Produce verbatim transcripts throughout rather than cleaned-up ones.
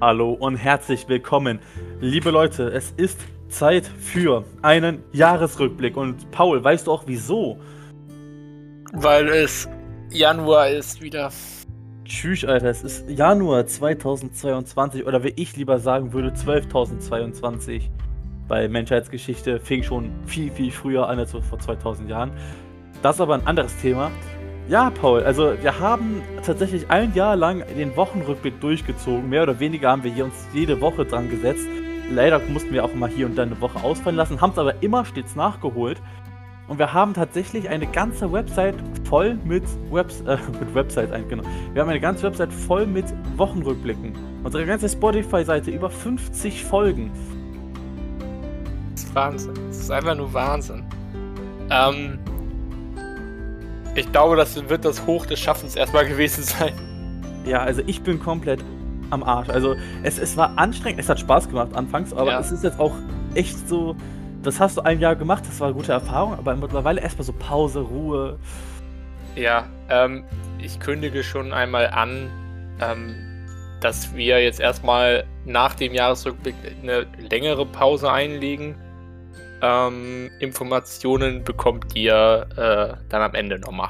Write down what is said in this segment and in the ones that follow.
Hallo und herzlich willkommen. Liebe Leute, es ist Zeit für einen Jahresrückblick. Und Paul, weißt du auch wieso? Weil es Januar ist wieder. Tschüss, Alter, es ist Januar zweitausendzweiundzwanzig oder wie ich lieber sagen würde, zwölftausendzweiundzwanzig. Weil Menschheitsgeschichte fing schon viel, viel früher an als vor zweitausend Jahren. Das ist aber ein anderes Thema. Ja, Paul, also wir haben tatsächlich ein Jahr lang den Wochenrückblick durchgezogen. Mehr oder weniger haben wir hier uns jede Woche dran gesetzt. Leider mussten wir auch mal hier und da eine Woche ausfallen lassen, haben es aber immer stets nachgeholt. Und wir haben tatsächlich eine ganze Website voll mit, Webs äh, mit Websites, genau. Wir haben eine ganze Website voll mit Wochenrückblicken. Unsere ganze Spotify-Seite, über fünfzig Folgen. Das ist Wahnsinn. Das ist einfach nur Wahnsinn. Ähm... Ich glaube, das wird das Hoch des Schaffens erstmal gewesen sein. Ja, also ich bin komplett am Arsch. Also es, es war anstrengend, es hat Spaß gemacht anfangs, aber ja. Es ist jetzt auch echt so, das hast du ein Jahr gemacht, das war eine gute Erfahrung, aber mittlerweile erstmal so Pause, Ruhe. Ja, ähm, ich kündige schon einmal an, ähm, dass wir jetzt erstmal nach dem Jahresrückblick eine längere Pause einlegen. Ähm, Informationen bekommt ihr äh, dann am Ende nochmal.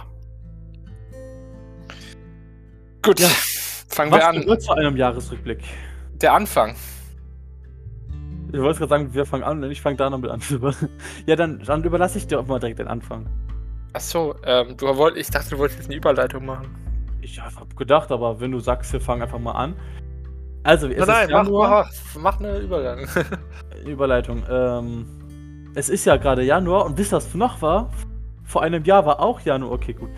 Gut, ja. Fangen Was wir an. Was zu einem Jahresrückblick? Der Anfang. Ich wollte gerade sagen, wir fangen an und ich fange da noch mit an. Ja, dann, dann überlasse ich dir auch mal direkt den Anfang. Achso, ähm, du wollt, ich dachte, du wolltest jetzt eine Überleitung machen. Ich habe gedacht, aber wenn du sagst, wir fangen einfach mal an. Also, es nein, ist nein, Januar. Mach, mach eine Überleitung. Überleitung, ähm... Es ist ja gerade Januar und wisst ihr, was noch war? Vor einem Jahr war auch Januar. Okay, gut.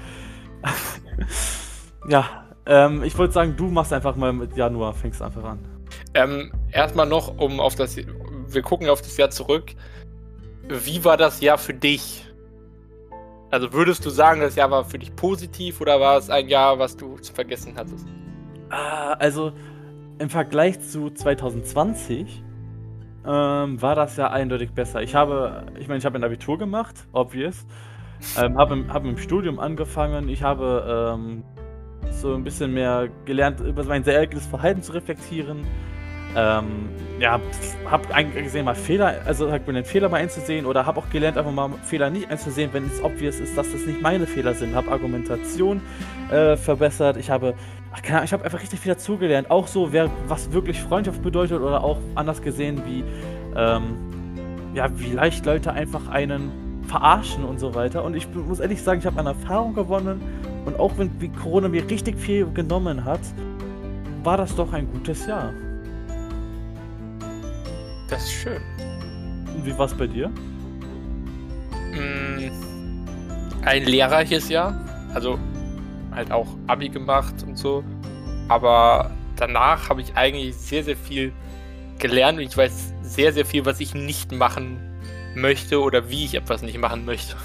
Ja, ähm, ich wollte sagen, du machst einfach mal mit Januar, fängst einfach an. Ähm, erstmal noch, um auf das... Wir gucken auf das Jahr zurück. Wie war das Jahr für dich? Also würdest du sagen, das Jahr war für dich positiv oder war es ein Jahr, was du zu vergessen hattest? Ah, also im Vergleich zu zweitausendzwanzig Ähm, war das ja eindeutig besser. Ich habe, ich meine, ich habe ein Abitur gemacht, obvious. Ähm, habe im, hab im Studium angefangen. Ich habe ähm, so ein bisschen mehr gelernt, über mein sehr eigenes Verhalten zu reflektieren. Ähm, ja, habe eigentlich gesehen, mal Fehler, also halt mir den Fehler mal einzusehen oder habe auch gelernt, einfach mal Fehler nicht einzusehen, wenn es obvious ist, dass das nicht meine Fehler sind. Habe Argumentation äh, verbessert. Ich habe Ach, keine Ahnung, ich habe einfach richtig viel dazugelernt. Auch so, wer, was wirklich Freundschaft bedeutet oder auch anders gesehen, wie, ähm, ja, wie leicht Leute einfach einen verarschen und so weiter. Und ich muss ehrlich sagen, ich habe eine Erfahrung gewonnen und auch wenn wie Corona mir richtig viel genommen hat, war das doch ein gutes Jahr. Das ist schön. Und wie war es bei dir? Ein lehrreiches Jahr. Also halt auch Abi gemacht und so. Aber danach habe ich eigentlich sehr, sehr viel gelernt und ich weiß sehr, sehr viel, was ich nicht machen möchte oder wie ich etwas nicht machen möchte.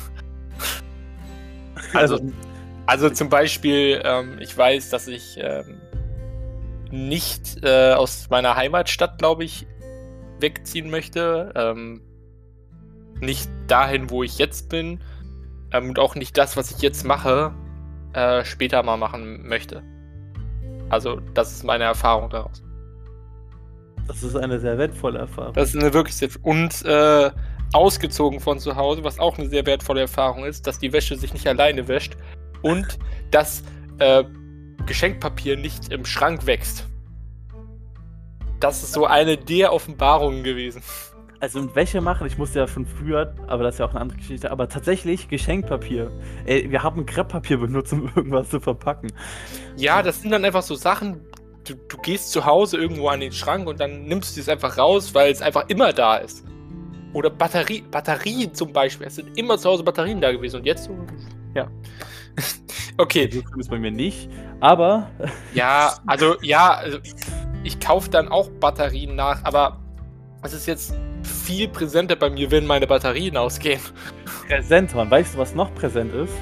Also, also zum Beispiel, ähm, ich weiß, dass ich ähm, nicht äh, aus meiner Heimatstadt, glaube ich, wegziehen möchte. Ähm, nicht dahin, wo ich jetzt bin. Ähm, und auch nicht das, was ich jetzt mache, Äh, später mal machen möchte. Also, das ist meine Erfahrung daraus. Das ist eine sehr wertvolle Erfahrung. Das ist eine wirklich sehr... Und äh, ausgezogen von zu Hause, was auch eine sehr wertvolle Erfahrung ist, dass die Wäsche sich nicht alleine wäscht und dass äh, Geschenkpapier nicht im Schrank wächst. Das ist so eine der Offenbarungen gewesen. Also mit Wäsche machen, ich musste ja schon früher, aber das ist ja auch eine andere Geschichte, aber tatsächlich Geschenkpapier. Ey, wir haben Krepppapier benutzt, um irgendwas zu verpacken. Ja, das sind dann einfach so Sachen, du, du gehst zu Hause irgendwo an den Schrank und dann nimmst du es einfach raus, weil es einfach immer da ist. Oder Batterie, Batterien zum Beispiel, es sind immer zu Hause Batterien da gewesen und jetzt so, ja. Okay. Das ist bei mir nicht, aber... Ja, also, ja, also ich kaufe dann auch Batterien nach, aber es ist jetzt viel präsenter bei mir, wenn meine Batterien ausgehen. Präsenter. Und weißt du, was noch präsent ist?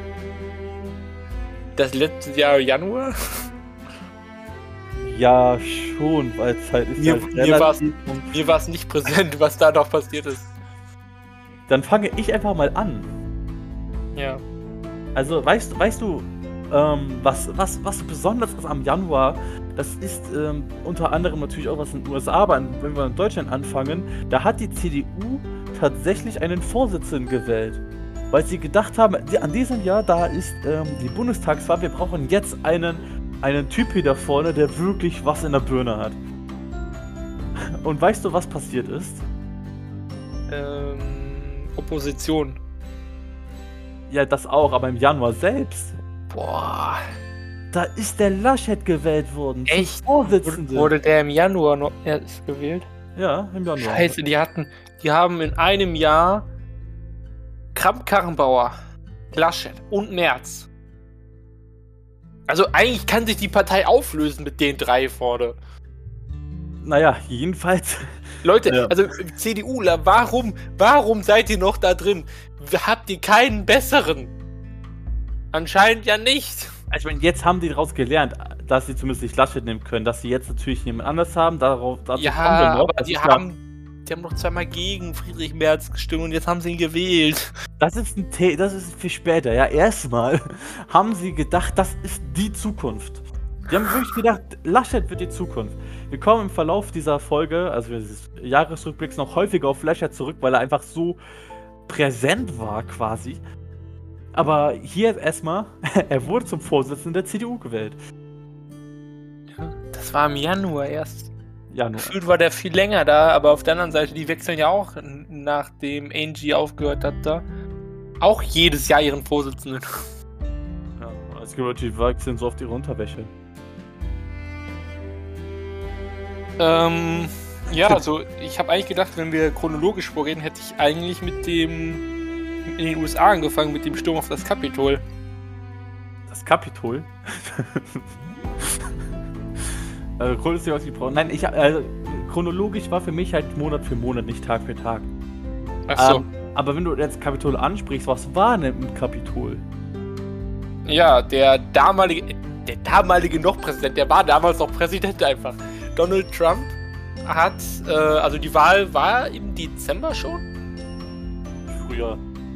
Das letzte Jahr Januar? Ja, schon, weil es halt ist mir, halt mir war's, mir war es nicht präsent, was da noch passiert ist. Dann fange ich einfach mal an. Ja. Also, weißt, weißt du, ähm, was, was, was besonders ist am Januar, das ist ähm, unter anderem natürlich auch was in den U S A, aber in, wenn wir in Deutschland anfangen, da hat die C D U tatsächlich einen Vorsitzenden gewählt. Weil sie gedacht haben, die, an diesem Jahr, da ist ähm, die Bundestagswahl, wir brauchen jetzt einen, einen Typ hier da vorne, der wirklich was in der Birne hat. Und weißt du, was passiert ist? Ähm, Opposition. Ja, das auch, aber im Januar selbst. Boah. Da ist der Laschet gewählt worden. zum Echt? Vorsitzenden. Wurde der im Januar noch erst gewählt? Ja, im Januar. Scheiße, die hatten, die haben in einem Jahr Kramp-Karrenbauer, Laschet und Merz. Also eigentlich kann sich die Partei auflösen mit den drei vorne. Naja, jedenfalls. Leute, Ja. also CDUler, warum, warum seid ihr noch da drin? Habt ihr keinen besseren? Anscheinend ja nicht. Ich meine, jetzt haben die daraus gelernt, dass sie zumindest nicht Laschet nehmen können, dass sie jetzt natürlich jemand anders haben. Darauf, dazu Ja, kommen wir noch. aber Das die ist haben, die haben noch zweimal gegen Friedrich Merz gestimmt und jetzt haben sie ihn gewählt. Das ist ein The das ist für später. Ja, erstmal haben sie gedacht, das ist die Zukunft. Die haben wirklich gedacht, Laschet wird die Zukunft. Wir kommen im Verlauf dieser Folge, also dieses Jahresrückblicks, noch häufiger auf Laschet zurück, weil er einfach so präsent war quasi. Aber hier erstmal, er wurde zum Vorsitzenden der C D U gewählt. Ja, das war im Januar erst. Januar. Gefühlt war der viel länger da, aber auf der anderen Seite, die wechseln ja auch, nachdem Angie aufgehört hat, da auch jedes Jahr ihren Vorsitzenden. Ja, es gibt Leute, die wechseln so oft ihre Unterwäsche. Ähm, ja, also ich habe eigentlich gedacht, wenn wir chronologisch vorgehen, hätte ich eigentlich mit dem in den U S A angefangen, mit dem Sturm auf das Kapitol. Das Kapitol? Also chronologisch ausgebrochen. Nein, ich, also, chronologisch war für mich halt Monat für Monat, nicht Tag für Tag. Ach so. Ähm, aber wenn du jetzt Kapitol ansprichst, was war denn im Kapitol? Ja, der damalige, der damalige noch Präsident, der war damals noch Präsident einfach. Donald Trump hat, äh, also die Wahl war im Dezember schon? Früher.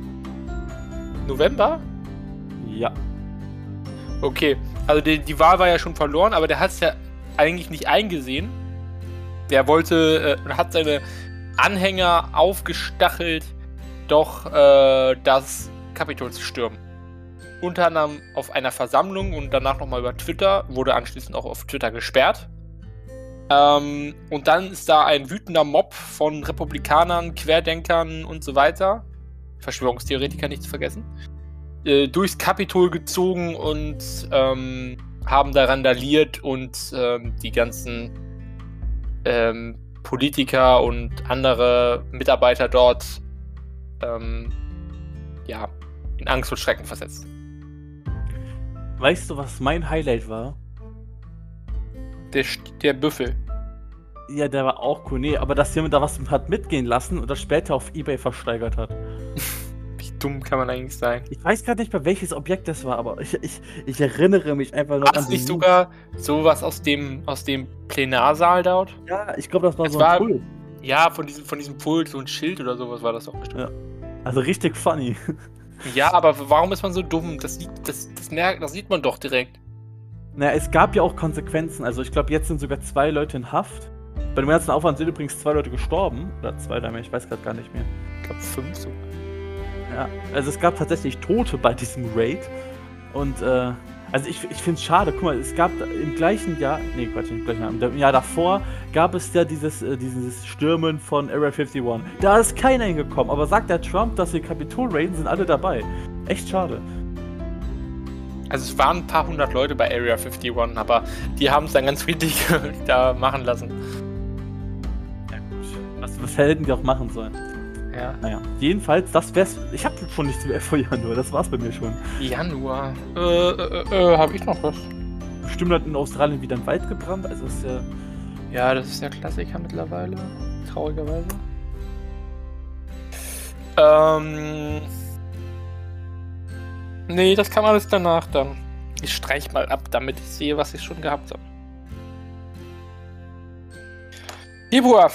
November? Ja. Okay, also die, die Wahl war ja schon verloren, aber der hat es ja eigentlich nicht eingesehen. Der wollte, äh, hat seine Anhänger aufgestachelt, doch äh, das Kapitol zu stürmen. Unter anderem auf einer Versammlung und danach nochmal über Twitter, wurde anschließend auch auf Twitter gesperrt. Ähm, und dann ist da ein wütender Mob von Republikanern, Querdenkern und so weiter, Verschwörungstheoretiker nicht zu vergessen, äh, durchs Kapitol gezogen und ähm, haben da randaliert und ähm, die ganzen ähm, Politiker und andere Mitarbeiter dort ähm, ja, in Angst und Schrecken versetzt. Weißt du, was mein Highlight war? Der, der Büffel. Ja, der war auch cool. Nee, aber dass jemand da was hat mitgehen lassen und das später auf eBay versteigert hat. Wie dumm kann man eigentlich sein? Ich weiß gerade nicht mehr, welches Objekt das war, aber ich, ich, ich erinnere mich einfach noch War an es die nicht News. sogar sowas aus dem, aus dem Plenarsaal dort? Ja, ich glaube, das war Es so war- ein Pult. Ja, von diesem, von diesem Pult, so ein Schild oder sowas war das auch bestimmt. Ja. Also richtig funny. Ja, aber warum ist man so dumm? Das sieht, das, das merkt, das sieht man doch direkt. Naja, es gab ja auch Konsequenzen. Also ich glaube, jetzt sind sogar zwei Leute in Haft. Bei dem ganzen Aufwand sind übrigens zwei Leute gestorben. Oder zwei, drei mehr, ich weiß gerade gar nicht mehr. Ich glaube fünf so. Ja, also es gab tatsächlich Tote bei diesem Raid. Und, äh, also ich, ich finde es schade. Guck mal, es gab im gleichen Jahr, nee, Quatsch, im gleichen Jahr, im Jahr davor gab es ja dieses, äh, dieses Stürmen von Area einundfünfzig. Da ist keiner hingekommen. Aber sagt der Trump, dass die Kapitol raiden, sind alle dabei. Echt schade. Also es waren ein paar hundert Leute bei Area einundfünfzig, aber die haben es dann ganz friedlich da machen lassen. Ja, gut. Was, was hätten die auch machen sollen? Ja. Naja, jedenfalls, das wär's. Ich habe schon nichts mehr vor Januar, das war's bei mir schon. Januar. Äh, äh, äh, hab ich noch was? Bestimmt hat in Australien wieder ein Wald gebrannt, also ist ja. Ja, das ist der Klassiker mittlerweile. Traurigerweise. Ähm. Nee, das kam alles danach dann. Ich streich mal ab, damit ich sehe, was ich schon gehabt habe. Februar.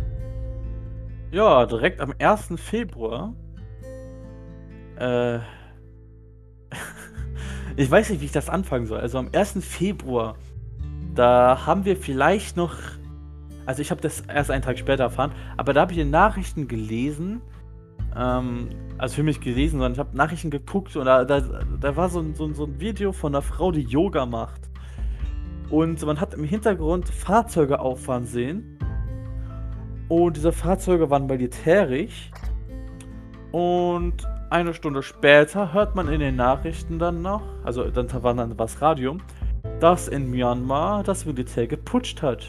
Ja, direkt am ersten Februar. Äh. Ich weiß nicht, wie ich das anfangen soll. Also am ersten Februar, da haben wir vielleicht noch, also ich habe das erst einen Tag später erfahren, aber da habe ich in Nachrichten gelesen, ähm, also für mich gelesen, sondern ich habe Nachrichten geguckt und da, da, da war so ein, so, ein, so ein Video von einer Frau, die Yoga macht. Und man hat im Hintergrund Fahrzeuge auffahren sehen. Und diese Fahrzeuge waren militärisch. Und eine Stunde später hört man in den Nachrichten dann noch, also dann war dann das Radio, dass in Myanmar das Militär geputscht hat.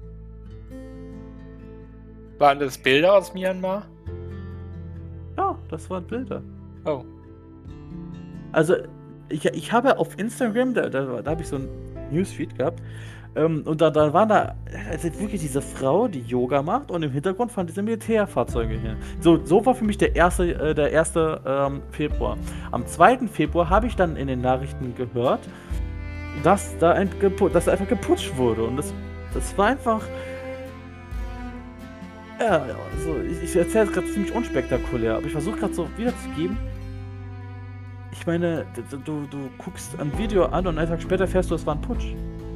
Waren das Bilder aus Myanmar? Ja, das waren Bilder. Oh. Also, ich, ich habe auf Instagram, da, da, da habe ich so ein Newsfeed gehabt, ähm, und da, da waren da also wirklich diese Frau, die Yoga macht, und im Hintergrund fahren diese Militärfahrzeuge hin. So, so war für mich der erste, äh, der erste ähm, Februar. Am zweiten Februar habe ich dann in den Nachrichten gehört, dass da ein, dass einfach geputscht wurde. Und das, das war einfach. Ja, also ich, ich erzähle es gerade ziemlich unspektakulär, aber ich versuche gerade so wiederzugeben. Ich meine, du, du, du guckst ein Video an und einen Tag später fährst du, es war ein Putsch.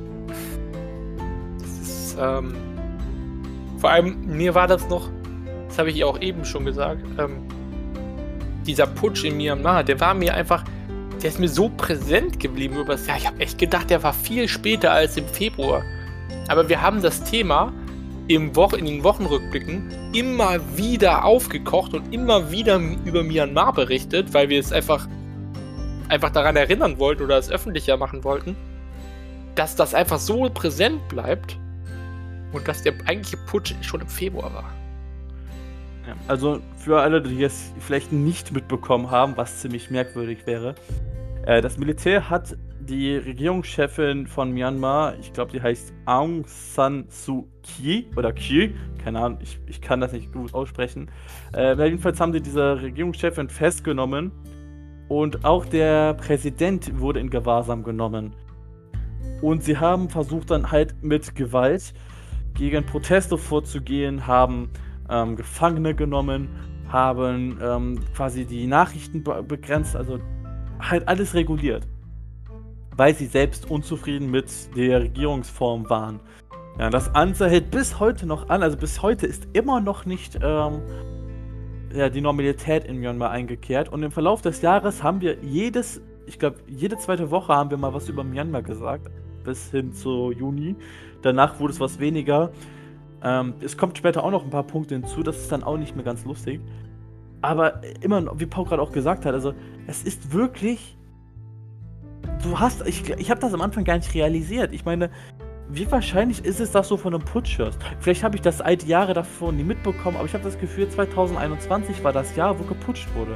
Das ist, ähm. Vor allem, mir war das noch, das habe ich auch eben schon gesagt, ähm, dieser Putsch in Myanmar, der war mir einfach, der ist mir so präsent geblieben über das Jahr. Ich habe echt gedacht, der war viel später als im Februar. Aber wir haben das Thema im Wo- in den Wochenrückblicken immer wieder aufgekocht und immer wieder über Myanmar berichtet, weil wir es einfach, einfach daran erinnern wollten oder es öffentlicher machen wollten, dass das einfach so präsent bleibt und dass der eigentliche Putsch schon im Februar war. Ja, also für alle, die es vielleicht nicht mitbekommen haben, was ziemlich merkwürdig wäre, äh, das Militär hat die Regierungschefin von Myanmar, ich glaube, die heißt Aung San Suu Kyi oder Kyi, keine Ahnung, ich, ich kann das nicht gut aussprechen. Äh, jedenfalls haben sie diese Regierungschefin festgenommen und auch der Präsident wurde in Gewahrsam genommen. Und sie haben versucht dann halt mit Gewalt gegen Proteste vorzugehen, haben ähm, Gefangene genommen, haben ähm, quasi die Nachrichten be- begrenzt, also halt alles reguliert, weil sie selbst unzufrieden mit der Regierungsform waren. Ja, das Ganze hält bis heute noch an, also bis heute ist immer noch nicht ähm, ja, die Normalität in Myanmar eingekehrt und im Verlauf des Jahres haben wir jedes, ich glaube, jede zweite Woche haben wir mal was über Myanmar gesagt, bis hin zu Juni. Danach wurde es was weniger. Ähm, es kommt später auch noch ein paar Punkte hinzu, das ist dann auch nicht mehr ganz lustig. Aber immer, noch, wie Paul gerade auch gesagt hat, also es ist wirklich. Du hast, ich, ich habe das am Anfang gar nicht realisiert. Ich meine, wie wahrscheinlich ist es, dass du von einem Putsch hörst? Vielleicht habe ich das all die Jahre davor nie mitbekommen, aber ich habe das Gefühl, zwanzig einundzwanzig war das Jahr, wo geputscht wurde.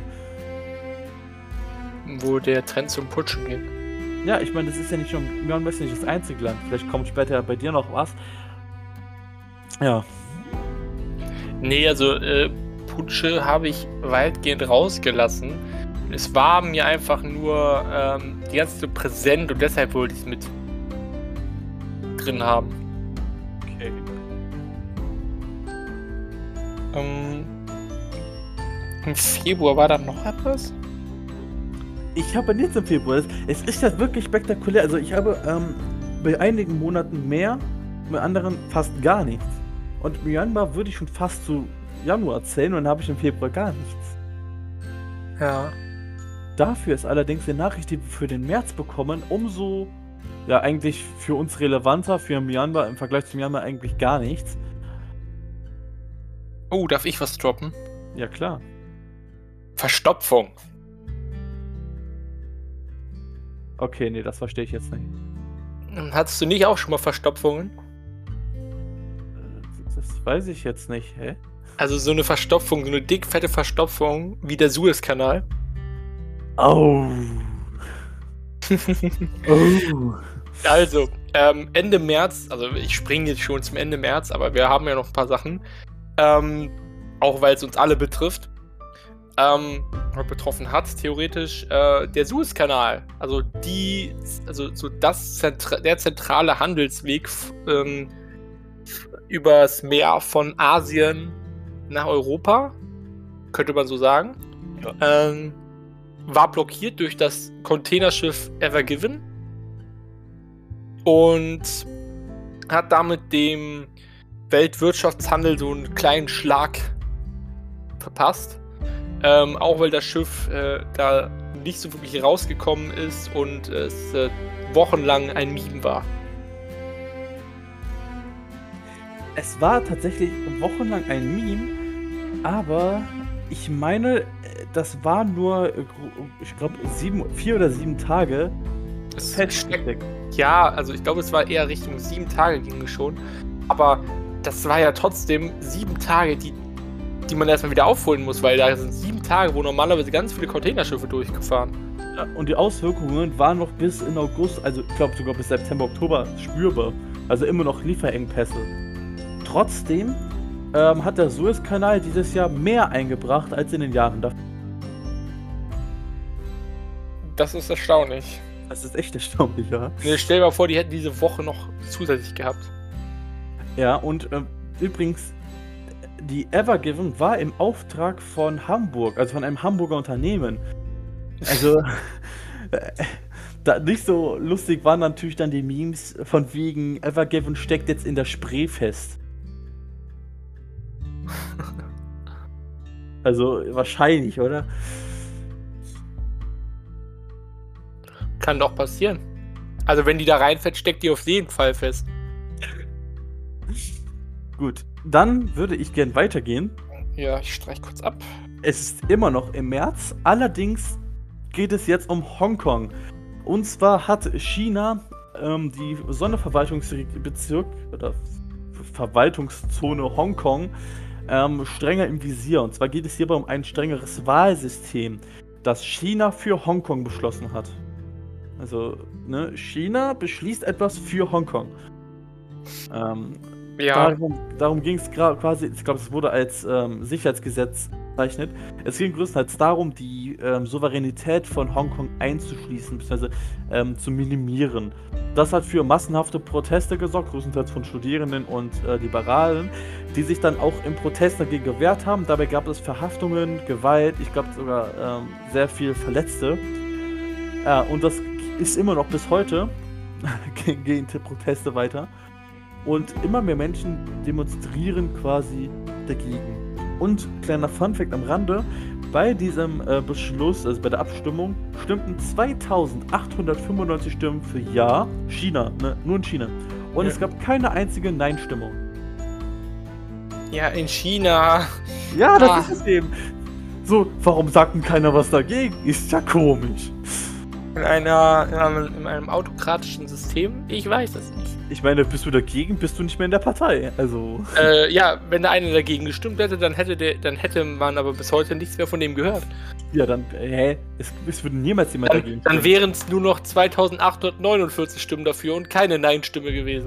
Wo der Trend zum Putschen ging. Ja, ich meine, das ist ja nicht schon, Myanmar ist nicht das einzige Land. Vielleicht kommt später bei dir noch was. Ja. Nee, also äh, Putsche habe ich weitgehend rausgelassen. Es war mir einfach nur ähm, die ganze Zeit präsent und deshalb wollte ich es mit drin haben. Okay. Ähm, Im Februar war da noch etwas? Ich habe nichts im Februar. Es, es ist ja wirklich spektakulär. Also ich habe ähm, bei einigen Monaten mehr, bei anderen fast gar nichts. Und Myanmar würde ich schon fast zu Januar zählen und dann habe ich im Februar gar nichts. Ja. Dafür ist allerdings die Nachricht, die wir für den März bekommen, umso, ja, eigentlich für uns relevanter, für Myanmar im Vergleich zu Myanmar eigentlich gar nichts. Oh, darf ich was droppen? Ja, klar. Verstopfung. Okay, nee, das verstehe ich jetzt nicht. Hattest du nicht auch schon mal Verstopfungen? Das, das weiß ich jetzt nicht, hä? Also so eine Verstopfung, so eine dick, fette Verstopfung wie der Suezkanal. Oh. Oh. Also, ähm, Ende März, also ich springe jetzt schon zum Ende März, aber wir haben ja noch ein paar Sachen. Ähm, auch weil es uns alle betrifft. Ähm, betroffen hat, theoretisch, äh, der Suezkanal. Also die, also so das Zentra- der zentrale Handelsweg f- ähm, f- übers Meer von Asien nach Europa, könnte man so sagen. Ja. Ähm, war blockiert durch das Containerschiff Ever Given und hat damit dem Weltwirtschaftshandel so einen kleinen Schlag verpasst. Ähm, auch weil das Schiff äh, da nicht so wirklich rausgekommen ist und es äh, wochenlang ein Meme war. Es war tatsächlich wochenlang ein Meme, aber ich meine, das war nur, ich glaube, sieben, vier oder sieben Tage Es festgesteckt. Ja, also ich glaube, es war eher Richtung sieben Tage ging es schon. Aber das war ja trotzdem sieben Tage, die, die man erstmal wieder aufholen muss, weil da sind sieben Tage, wo normalerweise ganz viele Containerschiffe durchgefahren. Ja, und die Auswirkungen waren noch bis in August, also ich glaube sogar bis September, Oktober spürbar. Also immer noch Lieferengpässe. Trotzdem ähm, hat der Suezkanal dieses Jahr mehr eingebracht als in den Jahren davor. Das ist erstaunlich. Das ist echt erstaunlich, ja. Nee, stell dir mal vor, die hätten diese Woche noch zusätzlich gehabt. Ja, und äh, übrigens, die Ever Given war im Auftrag von Hamburg, also von einem Hamburger Unternehmen. Also, äh, da nicht so lustig waren natürlich dann die Memes von wegen Ever Given steckt jetzt in der Spree fest. Also, wahrscheinlich, oder? Kann doch passieren. Also wenn die da reinfällt, steckt die auf jeden Fall fest. Gut, dann würde ich gern weitergehen. Ja, ich streich kurz ab. Es ist immer noch im März, allerdings geht es jetzt um Hongkong. Und zwar hat China ähm, die Sonderverwaltungsbezirk oder Verwaltungszone Hongkong ähm, strenger im Visier. Und zwar geht es hierbei um ein strengeres Wahlsystem, das China für Hongkong beschlossen hat. Also, ne, China beschließt etwas für Hongkong. Ähm, Ja. Darum, darum ging es quasi, ich glaube, es wurde als ähm, Sicherheitsgesetz bezeichnet. Es ging größtenteils darum, die ähm, Souveränität von Hongkong einzuschließen, bzw. Ähm, zu minimieren. Das hat für massenhafte Proteste gesorgt, größtenteils von Studierenden und äh, Liberalen, die sich dann auch im Protest dagegen gewehrt haben. Dabei gab es Verhaftungen, Gewalt, ich glaube sogar ähm, sehr viel Verletzte. Ja, und das ist immer noch bis heute, gehen die Proteste weiter. Und immer mehr Menschen demonstrieren quasi dagegen. Und kleiner Funfact am Rande, bei diesem äh, Beschluss, also bei der Abstimmung, stimmten zweitausendachthundertfünfundneunzig Stimmen für Ja, China, ne, nur in China. Und Ja. es gab keine einzige Nein-Stimmung. Ja, in China. Ja, das Ah. ist es eben. So, warum sagt denn keiner was dagegen? Ist ja komisch. In einer, in einem, in einem autokratischen System? Ich weiß es nicht. Ich meine, bist du dagegen, bist du nicht mehr in der Partei. Also. Äh, ja, wenn da einer dagegen gestimmt hätte, dann hätte der, dann hätte man aber bis heute nichts mehr von dem gehört. Ja, dann, äh, hä? Es, es würde niemals jemand Dann, dagegen dann stimmen. wären es nur noch zweitausendachthundertneunundvierzig Stimmen dafür und keine Nein-Stimme gewesen.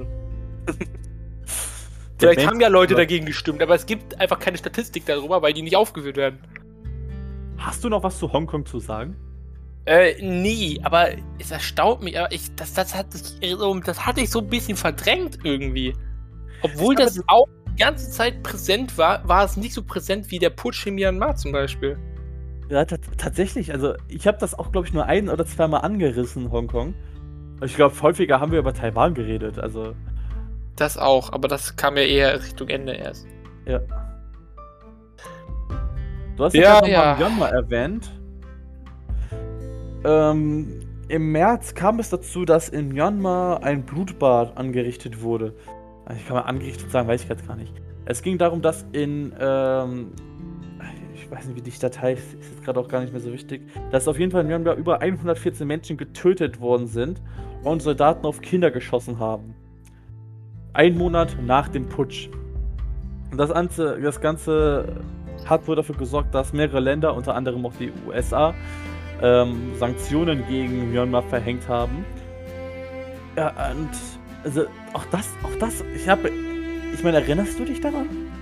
Der Vielleicht haben ja Leute Mensch- dagegen gestimmt, aber es gibt einfach keine Statistik darüber, weil die nicht aufgeführt werden. Hast du noch was zu Hongkong zu sagen? Äh, nie, aber es erstaunt mich, aber ich, das, das, hat, das, das hatte ich so ein bisschen verdrängt irgendwie. Obwohl Ich glaube, das auch die ganze Zeit präsent war, war es nicht so präsent wie der Putsch in Myanmar zum Beispiel. Ja, tat- tatsächlich. Also, ich habe das auch, glaube ich, nur ein- oder zweimal angerissen, Hongkong. Ich glaube, häufiger haben wir über Taiwan geredet. Also, Das auch, aber das kam ja eher Richtung Ende erst. ja. Du hast Ja, ja, gerade ja. noch mal Myanmar erwähnt. Ähm, im März kam es dazu, dass in Myanmar ein Blutbad angerichtet wurde. Ich kann mal angerichtet sagen, weiß ich jetzt gar nicht. Es ging darum, dass in, ähm, ich weiß nicht, wie die Datei ist, ist jetzt gerade auch gar nicht mehr so wichtig, dass auf jeden Fall in Myanmar über hundertvierzehn Menschen getötet worden sind und Soldaten auf Kinder geschossen haben. Ein Monat nach dem Putsch. Und das Ganze, das Ganze hat wohl dafür gesorgt, dass mehrere Länder, unter anderem auch die U S A, ähm, Sanktionen gegen Myanmar verhängt haben. Ja, und also auch das, auch das, ich habe, ich meine, erinnerst du dich daran?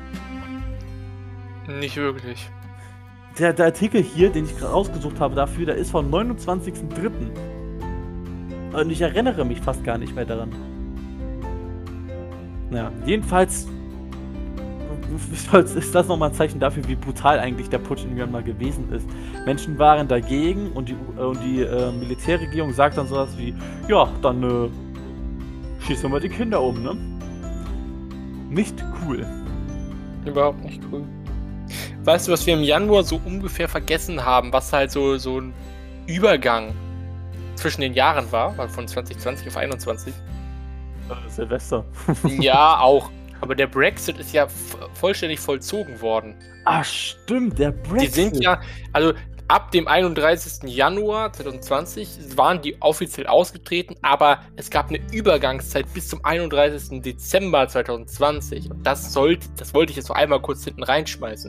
Nicht wirklich. Der, der Artikel hier, den ich gerade rausgesucht habe dafür, der ist vom neunundzwanzigsten dritten Und ich erinnere mich fast gar nicht mehr daran. Ja, jedenfalls ist das nochmal ein Zeichen dafür, wie brutal eigentlich der Putsch in Myanmar gewesen ist. Menschen waren dagegen und die, äh, und die äh, Militärregierung sagt dann sowas wie, ja, dann äh, schießen wir die Kinder um, ne? Nicht cool. Überhaupt nicht cool. Weißt du, was wir im Januar so ungefähr vergessen haben, was halt so, so ein Übergang zwischen den Jahren war, war von zwanzig zwanzig auf einundzwanzig? Äh, Silvester. Ja, auch. Aber der Brexit ist ja f- vollständig vollzogen worden. Ah, stimmt, der Brexit. Die sind ja, also ab dem einunddreißigsten Januar zweitausendzwanzig waren die offiziell ausgetreten, aber es gab eine Übergangszeit bis zum einunddreißigsten Dezember zweitausendzwanzig. Und das sollte, das wollte ich jetzt noch einmal kurz hinten reinschmeißen.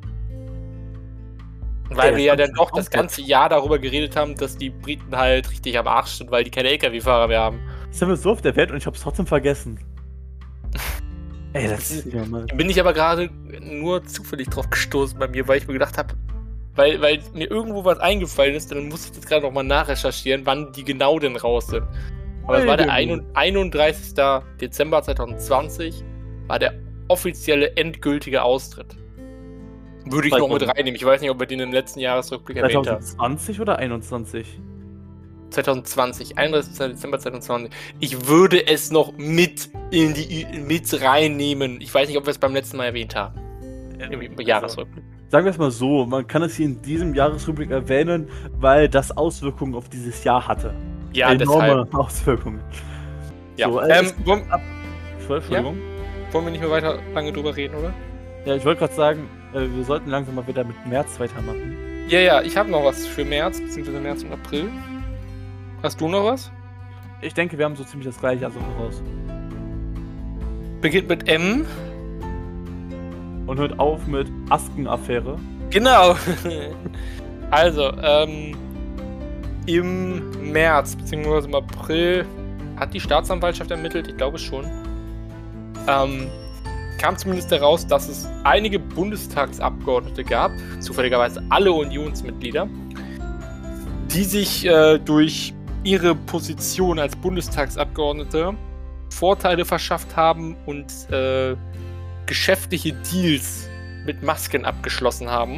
Weil Ja, wir ja das dann doch kommt das ganze Jahr darüber geredet haben, dass die Briten halt richtig am Arsch sind, weil die keine L K W-Fahrer mehr haben. Sind wir so auf der Welt und ich hab's trotzdem vergessen. Ey, das ist ja mal. Bin ich aber gerade nur zufällig drauf gestoßen bei mir, weil ich mir gedacht habe, weil, weil mir irgendwo was eingefallen ist, dann muss ich das gerade nochmal nachrecherchieren, wann die genau denn raus sind. Aber es war der einunddreißigsten Dezember zweitausendzwanzig, war der offizielle endgültige Austritt. Würde ich noch mit reinnehmen. Ich weiß nicht, ob wir den im letzten Jahresrückblick erwähnt haben. zweitausendzwanzig oder einundzwanzig? zweitausendzwanzig, einunddreißigsten Dezember zweitausendzwanzig. Ich würde es noch mit in die mit reinnehmen. Ich weiß nicht, ob wir es beim letzten Mal erwähnt haben. Im Also, Jahresrückblick. sagen wir es mal so, man kann es hier in diesem Jahresrückblick erwähnen, weil das Auswirkungen auf dieses Jahr hatte. Ja, Enorme deshalb. Auswirkungen. Ja. So, äh, ähm, es- wollen, ab- Entschuldigung. wollen wir nicht mehr weiter lange drüber reden, oder? Ja, ich wollte gerade sagen, äh, wir sollten langsam mal wieder mit März weitermachen. Ja, ja, ich habe noch was für März, beziehungsweise März und April. Hast du noch was? Ich denke, wir haben so ziemlich das gleiche also raus. Beginnt mit M. Und hört auf mit Asken-Affäre. Genau. Also, ähm, im März, beziehungsweise im April, hat die Staatsanwaltschaft ermittelt, ich glaube schon. Ähm, kam zumindest heraus, dass es einige Bundestagsabgeordnete gab, zufälligerweise alle Unionsmitglieder, die sich äh, durch ihre Position als Bundestagsabgeordnete Vorteile verschafft haben und äh, geschäftliche Deals mit Masken abgeschlossen haben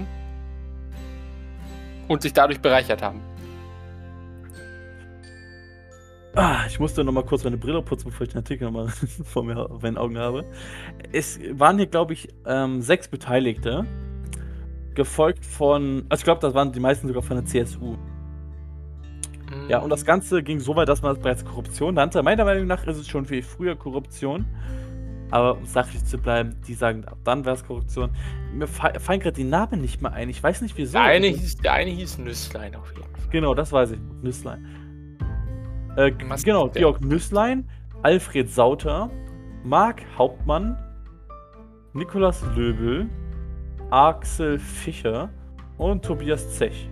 und sich dadurch bereichert haben. Ah, ich musste noch mal kurz meine Brille putzen, bevor ich den Artikel noch mal vor mir auf meinen Augen habe. Es waren hier, glaube ich, ähm, sechs Beteiligte, gefolgt von, also ich glaube, das waren die meisten sogar von der C S U. Ja, und das Ganze ging so weit, dass man es bereits Korruption nannte. Meiner Meinung nach ist es schon viel früher Korruption. Aber um sachlich zu bleiben, die sagen, ab dann wäre es Korruption. Mir fa- fallen gerade die Namen nicht mehr ein. Ich weiß nicht wieso. Der eine hieß, der eine hieß Nüsslein auf jeden Fall. Genau, das weiß ich. Nüsslein. Äh, g- Was- genau, ja. Georg Nüsslein, Alfred Sauter, Marc Hauptmann, Nikolaus Löbel, Axel Fischer und Tobias Zech.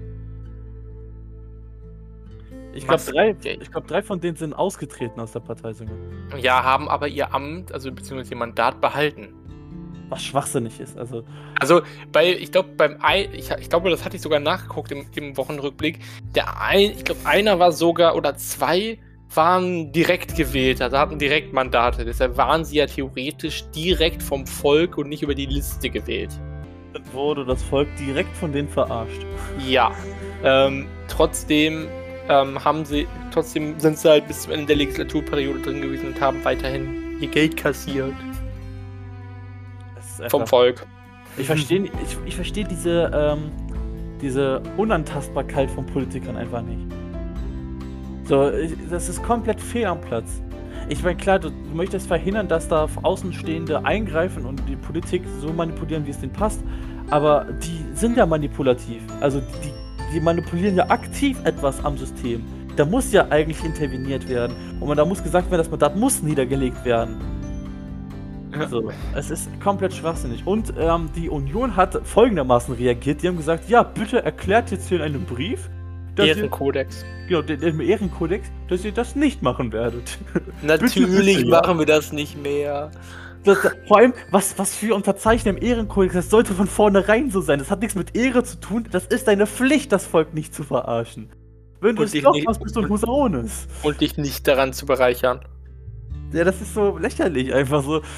Ich glaube, Was- drei, okay. ich glaub, drei von denen sind ausgetreten aus der Partei sogar. Ja, haben aber ihr Amt, also beziehungsweise ihr Mandat behalten. Was schwachsinnig ist. Also, Also bei, ich glaube, beim ein, ich, ich glaube, das hatte ich sogar nachgeguckt im, im Wochenrückblick. Der ein, ich glaube, einer war sogar oder zwei waren direkt gewählt, also hatten direkt Mandate. Deshalb waren sie ja theoretisch direkt vom Volk und nicht über die Liste gewählt. dann wurde das Volk direkt von denen verarscht. Ja. Ähm, trotzdem ähm, haben sie, trotzdem sind sie halt bis zum Ende der Legislaturperiode drin gewesen und haben weiterhin ihr Geld kassiert Das ist einfach- vom Volk. Ich verstehe ich, ich versteh diese, ähm, diese Unantastbarkeit von Politikern einfach nicht. So, ich, das ist komplett fehl am Platz. Ich meine, klar, du, du möchtest verhindern, dass da Außenstehende eingreifen und die Politik so manipulieren, wie es denen passt, aber die sind ja manipulativ. Also die, die manipulieren ja aktiv etwas am System. Da muss ja eigentlich interveniert werden. Und man, da muss gesagt werden, das Mandat muss niedergelegt werden. Also, es ist komplett schwachsinnig. Und ähm, die Union hat folgendermaßen reagiert. Die haben gesagt, ja, bitte erklärt jetzt hier in einem Brief, dass ihr, Ehrenkodex. genau, den, den Ehrenkodex, dass ihr das nicht machen werdet. Natürlich bitte, ja. machen wir das nicht mehr. Das, vor allem, was, was für Unterzeichner im Ehrenkodex, das sollte von vornherein so sein. Das hat nichts mit Ehre zu tun. Das ist deine Pflicht, das Volk nicht zu verarschen. Wenn du Und es dich doch nicht- machst, bist du ein Husarones. Und dich nicht daran zu bereichern. Ja, das ist so lächerlich, einfach so.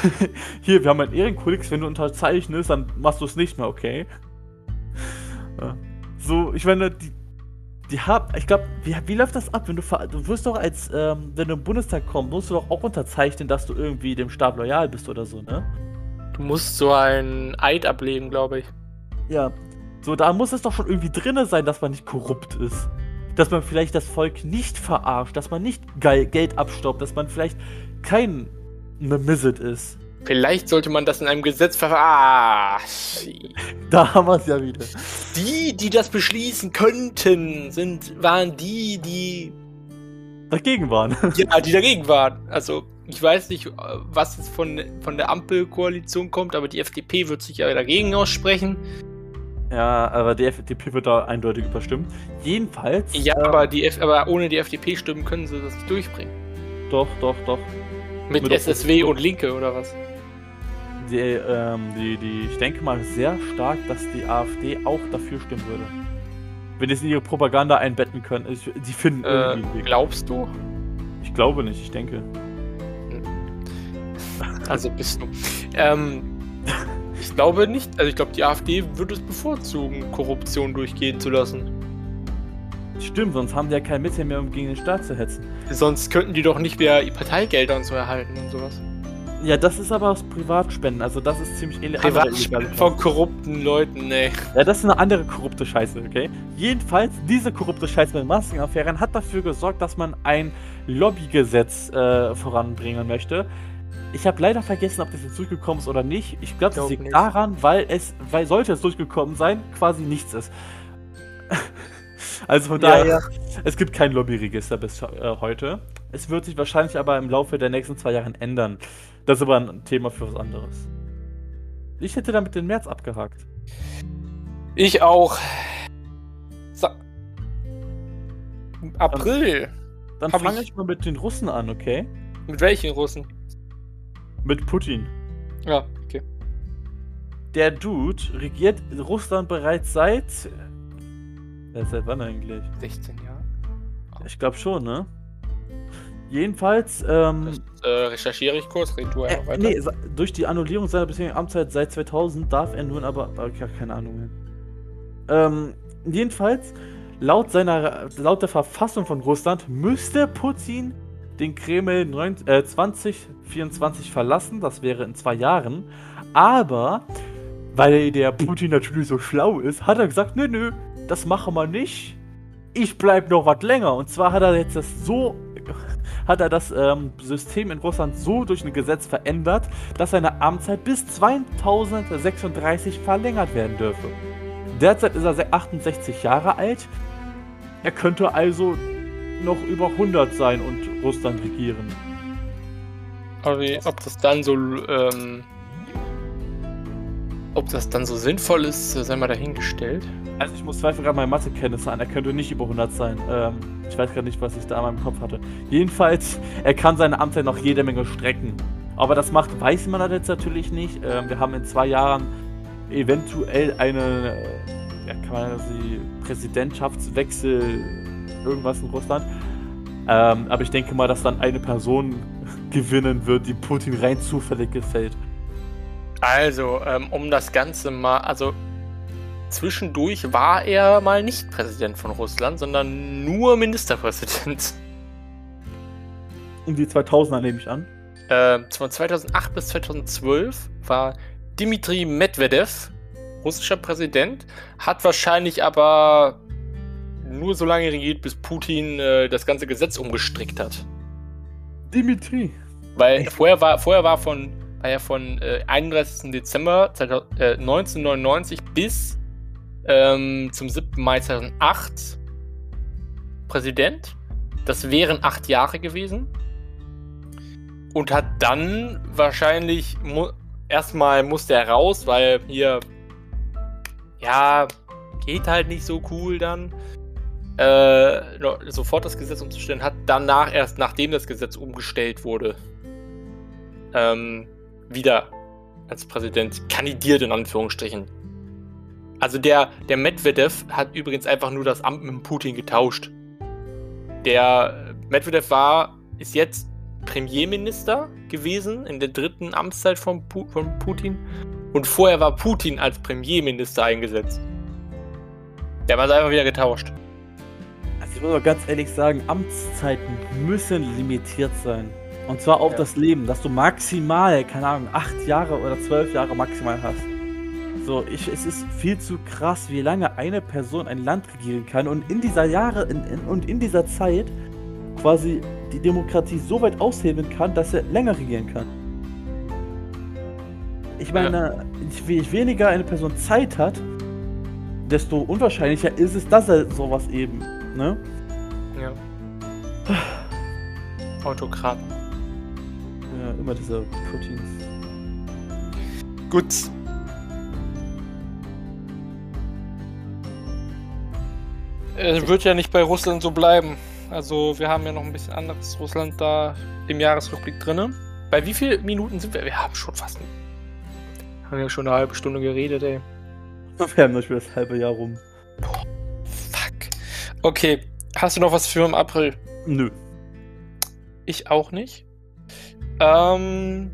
hier, wir haben einen Ehrenkodex, wenn du unterzeichnest, dann machst du es nicht mehr, okay? Ja. So, ich meine, die, die haben, ich glaube, wie, wie läuft das ab, wenn du, ver- du wirst doch als, ähm, wenn du im Bundestag kommst, musst du doch auch unterzeichnen, dass du irgendwie dem Staat loyal bist oder so, ne? Du musst so einen Eid ablegen, glaube ich. Ja. So, da muss es doch schon irgendwie drinne sein, dass man nicht korrupt ist. Dass man vielleicht das Volk nicht verarscht, dass man nicht Ge- Geld abstaubt, dass man vielleicht kein Memisit ist. Vielleicht sollte man das in einem Gesetz ver... Ah, Da haben wir es ja wieder. die, die das beschließen könnten, sind, waren die, die... Dagegen waren. Ja, die dagegen waren. Also, ich weiß nicht, was jetzt von, von der Ampelkoalition kommt, aber die F D P wird sich ja dagegen aussprechen. Ja, aber die F D P wird da eindeutig überstimmt. Jedenfalls. Ja, äh, aber, die F aber ohne die F D P-Stimmen können sie das nicht durchbringen. Doch, doch, doch. Mit, Mit S S W und Linke, oder was? Die, ähm, die, die, ich denke mal sehr stark, dass die AfD auch dafür stimmen würde. Wenn die es in ihre Propaganda einbetten können. Ich, die finden Äh, irgendwie einen Weg. glaubst du? Ich glaube nicht, ich denke. Also bist du. Ähm, ich glaube nicht. Also ich glaube, die AfD würde es bevorzugen, Korruption durchgehen zu lassen. Stimmt, sonst haben die ja kein Mittel mehr, um gegen den Staat zu hetzen. Sonst könnten die doch nicht mehr Parteigelder und so erhalten und sowas. Ja, das ist aber aus Privatspenden, also das ist ziemlich ille- andere Privatspenden illegale von korrupten Leuten, ne. Ja, das ist eine andere korrupte Scheiße, okay? Jedenfalls, diese korrupte Scheiße mit Maskenaffären hat dafür gesorgt, dass man ein Lobbygesetz äh, voranbringen möchte. Ich habe leider vergessen, ob das jetzt durchgekommen ist oder nicht. Ich glaube, das Glaub liegt nicht. daran, weil es, weil sollte es durchgekommen sein, quasi nichts ist. Also von Ja. daher, es gibt kein Lobbyregister bis äh, heute. Es wird sich wahrscheinlich aber im Laufe der nächsten zwei Jahre ändern. Das ist aber ein Thema für was anderes. Ich hätte damit den März abgehakt. Ich auch. So. April. Dann Hab fange ich- ich mal mit den Russen an, okay? Mit welchen Russen? Mit Putin. Ja, okay. Der Dude regiert Russland bereits seit. Äh, seit wann eigentlich? sechzehn Jahre. Ich glaube schon, ne? Jedenfalls, ähm. Das äh, recherchiere ich kurz, red du Äh, einfach weiter. nee, sa- durch die Annullierung seiner bisherigen Amtszeit seit zweitausend darf er nun aber. aber ich habe keine Ahnung mehr. Ähm, jedenfalls, laut seiner. Laut der Verfassung von Russland müsste Putin den Kreml neun, äh, zwanzig vierundzwanzig verlassen. Das wäre in zwei Jahren. Aber, weil der Putin natürlich so schlau ist, hat er gesagt: Nö, nö, das machen wir nicht. Ich bleib noch was länger. Und zwar hat er jetzt das so. Hat er das ähm, System in Russland so durch ein Gesetz verändert, dass seine Amtszeit bis zweitausendsechsunddreißig verlängert werden dürfe. Derzeit ist er se- achtundsechzig Jahre alt. Er könnte also noch über hundert sein und Russland regieren. Aber wie, ob das dann so, ähm, ob das dann so sinnvoll ist, äh, sei mal dahingestellt. Also ich muss zweifeln gerade meine Mathekenntnisse an. Er könnte nicht über hundert sein. Ähm, ich weiß gerade nicht, was ich da an meinem Kopf hatte. Jedenfalls, er kann seine Amtszeit noch jede Menge strecken. Aber das macht, weiß man jetzt natürlich nicht. Ähm, wir haben in zwei Jahren eventuell eine, äh, ja, kann man sie Präsidentschaftswechsel, irgendwas in Russland. Ähm, aber ich denke mal, dass dann eine Person gewinnen wird, die Putin rein zufällig gefällt. Also, ähm, um das Ganze mal, also zwischendurch war er mal nicht Präsident von Russland, sondern nur Ministerpräsident. Um die zweitausender nehme ich an. Äh, von zweitausendacht bis zweitausendzwölf war Dmitri Medvedev russischer Präsident, hat wahrscheinlich aber nur so lange regiert, bis Putin äh, das ganze Gesetz umgestrickt hat. Dimitri. Weil Echt? vorher war, vorher war von, war ja von äh, einunddreißigsten Dezember neunzehnhundertneunundneunzig bis ähm, zum siebten Mai zweitausendacht Präsident. Das wären acht Jahre gewesen. Und hat dann wahrscheinlich mu erstmal musste er raus, weil hier ja geht halt nicht so cool dann. Äh, no- sofort das Gesetz umzustellen, hat danach erst, nachdem das Gesetz umgestellt wurde, ähm, wieder als Präsident kandidiert, in Anführungsstrichen. Also der, der Medvedev hat übrigens einfach nur das Amt mit dem Putin getauscht. Der Medvedev war, ist jetzt Premierminister gewesen in der dritten Amtszeit von, Pu von Putin. Und vorher war Putin als Premierminister eingesetzt. Der war einfach wieder getauscht. Also ich muss aber ganz ehrlich sagen, Amtszeiten müssen limitiert sein. Und zwar auf ja. das Leben, dass du maximal, keine Ahnung, acht Jahre oder zwölf Jahre maximal hast. So, ich, es ist viel zu krass, wie lange eine Person ein Land regieren kann und in dieser Jahre in, in, und in dieser Zeit quasi die Demokratie so weit aushebeln kann, dass er länger regieren kann. Ich meine, ja. je weniger eine Person Zeit hat, desto unwahrscheinlicher ist es, dass er sowas eben, ne? Ja. Autokraten. Ja, immer diese Putins. Gut. Es wird ja nicht bei Russland so bleiben. Also wir haben ja noch ein bisschen anderes Russland da im Jahresrückblick drin. Bei wie vielen Minuten sind wir? Wir haben schon fast... Haben ja schon eine halbe Stunde geredet, ey. Wir haben noch das halbe Jahr rum. Boah, fuck. Okay, hast du noch was für im April? Nö. Ich auch nicht. Ähm...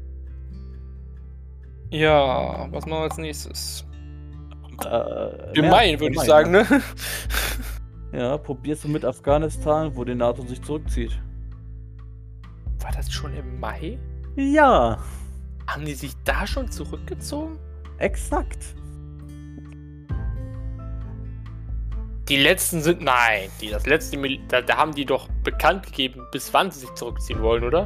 Ja, was machen wir als nächstes? Äh, Im Mai, würde ich sagen, ne? Ja, probierst du mit Afghanistan, wo die NATO sich zurückzieht. War das schon im Mai? Ja. Haben die sich da schon zurückgezogen? Exakt. Die letzten sind... Nein, die, das letzte... Mil da, da haben die doch bekannt gegeben, bis wann sie sich zurückziehen wollen, oder?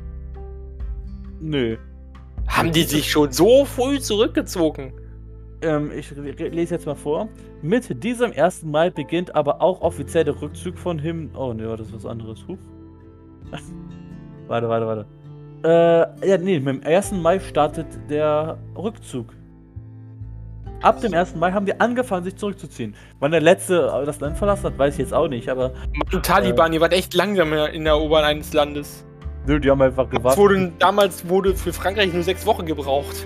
Nö. Haben die sich schon so früh zurückgezogen? Ähm, ich lese jetzt mal vor. Mit diesem ersten Mai beginnt aber auch offiziell der Rückzug von Him... Oh, ne, das ist was anderes. Huch. warte, warte, warte. Äh, ja, nee, mit dem ersten Mai startet der Rückzug. Ab dem ersten Mai haben die angefangen, sich zurückzuziehen. Wann der Letzte das Land verlassen hat, weiß ich jetzt auch nicht, aber... Die Taliban, äh, die waren echt langsam in der Erobern eines Landes. Nö, die haben einfach gewartet. Wurde, damals wurde für Frankreich nur sechs Wochen gebraucht.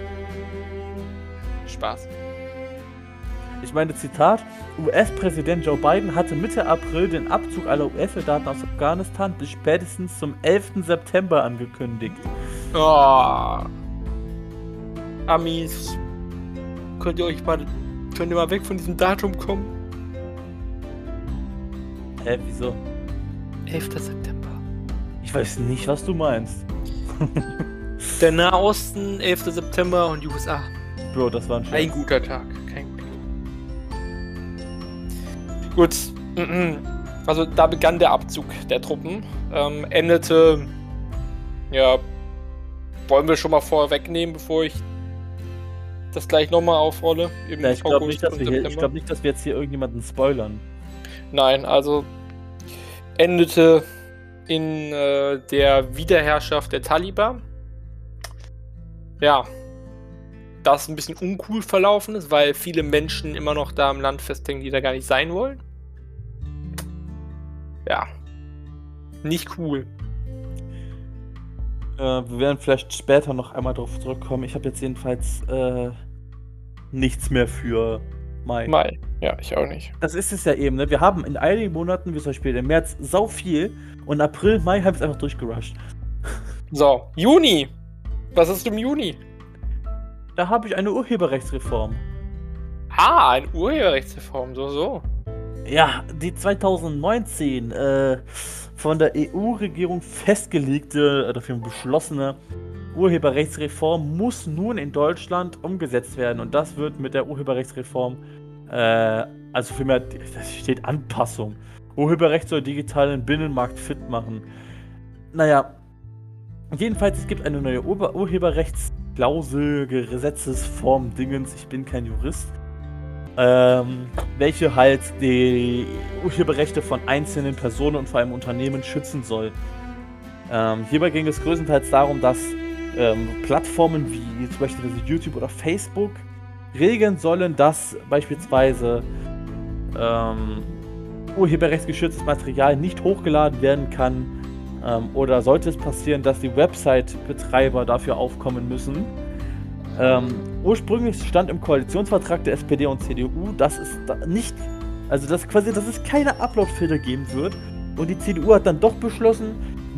Spaß. Ich meine, Zitat, U S-Präsident Joe Biden hatte Mitte April den Abzug aller U S-Soldaten aus Afghanistan bis spätestens zum elften September angekündigt. Oh. Amis, könnt ihr euch mal, könnt ihr mal weg von diesem Datum kommen? Hä, wieso? elfter September. Ich weiß nicht, was du meinst. Der Nahosten, elfter September und U S A. Bro, das war ein Scherz. Ein guter Tag. Kein guter Tag. Gut. Also da begann der Abzug der Truppen. Ähm, endete... Ja... Wollen wir schon mal vorwegnehmen, bevor ich das gleich nochmal aufrolle? Ja, ich glaube nicht, dass wir hier, ich glaub nicht, dass wir jetzt hier irgendjemanden spoilern. Nein, also... Endete in äh, der Wiederherrschaft der Taliban. Ja... das ein bisschen uncool verlaufen ist, weil viele Menschen immer noch da im Land festhängen, die da gar nicht sein wollen. Ja. Nicht cool. Äh, wir werden vielleicht später noch einmal drauf zurückkommen. Ich habe jetzt jedenfalls äh, nichts mehr für Mai. Mai. Ja, ich auch nicht. Das ist es ja eben, ne? Wir haben in einigen Monaten, wie zum Beispiel im März, sau viel und April, Mai haben es einfach durchgerusht. So, Juni. Was ist im Juni? Da habe ich eine Urheberrechtsreform. Ah, eine Urheberrechtsreform, so, so. Ja, die zweitausendneunzehn äh, von der E U-Regierung festgelegte, äh, dafür beschlossene Urheberrechtsreform muss nun in Deutschland umgesetzt werden. Und das wird mit der Urheberrechtsreform, äh, also vielmehr, da steht Anpassung. Urheberrecht soll digitalen Binnenmarkt fit machen. Naja, jedenfalls, es gibt eine neue Ur Urheberrechts- Klausel, Gesetzesform, Dingens, ich bin kein Jurist, ähm, welche halt die Urheberrechte von einzelnen Personen und vor allem Unternehmen schützen soll. Ähm, hierbei ging es größtenteils darum, dass ähm, Plattformen wie zum Beispiel YouTube oder Facebook regeln sollen, dass beispielsweise ähm, urheberrechtsgeschütztes Material nicht hochgeladen werden kann. Ähm, oder sollte es passieren, dass die Website-Betreiber dafür aufkommen müssen. Ähm, ursprünglich stand im Koalitionsvertrag der S P D und C D U, dass es da nicht, also dass quasi, dass es keine Upload-Filter geben wird. Und die C D U hat dann doch beschlossen,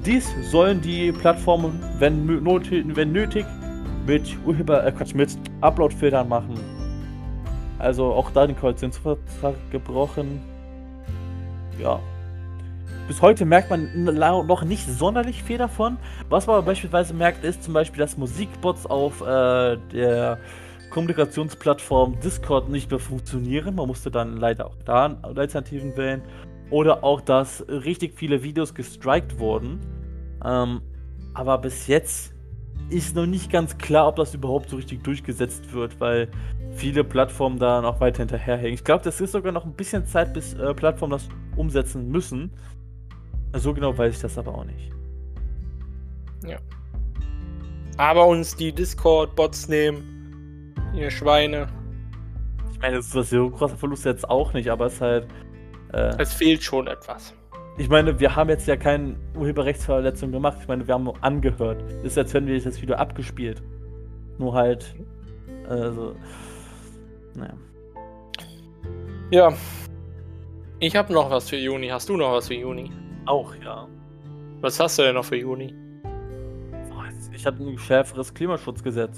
Dies sollen die Plattformen, wenn, not, wenn nötig, mit Urheber, äh, Quatsch, mit Upload-Filtern machen. Also auch da den Koalitionsvertrag gebrochen. Ja. Bis heute merkt man noch nicht sonderlich viel davon. Was man aber beispielsweise merkt, ist zum Beispiel, dass Musikbots auf äh, der Kommunikationsplattform Discord nicht mehr funktionieren. Man musste dann leider auch da Alternativen wählen. Oder auch, dass richtig viele Videos gestrikt wurden. Ähm, aber bis jetzt ist noch nicht ganz klar, ob das überhaupt so richtig durchgesetzt wird, weil viele Plattformen da noch weiter hinterherhängen. Ich glaube, das ist sogar noch ein bisschen Zeit, bis äh, Plattformen das umsetzen müssen. So genau weiß ich das aber auch nicht. Ja. Aber uns die Discord-Bots nehmen, ihr Schweine. Ich meine, das ist so ein großer Verlust jetzt auch nicht, aber es ist halt... Äh, es fehlt schon etwas. Ich meine, wir haben jetzt ja keine Urheberrechtsverletzung gemacht. Ich meine, wir haben nur angehört. Das ist, als hätten wir das Video abgespielt. Nur halt... Also... Naja. Ja. Ich habe noch was für Juni. Hast du noch was für Juni? Auch, ja. Was hast du denn noch für Juni? Ich hatte ein schärferes Klimaschutzgesetz.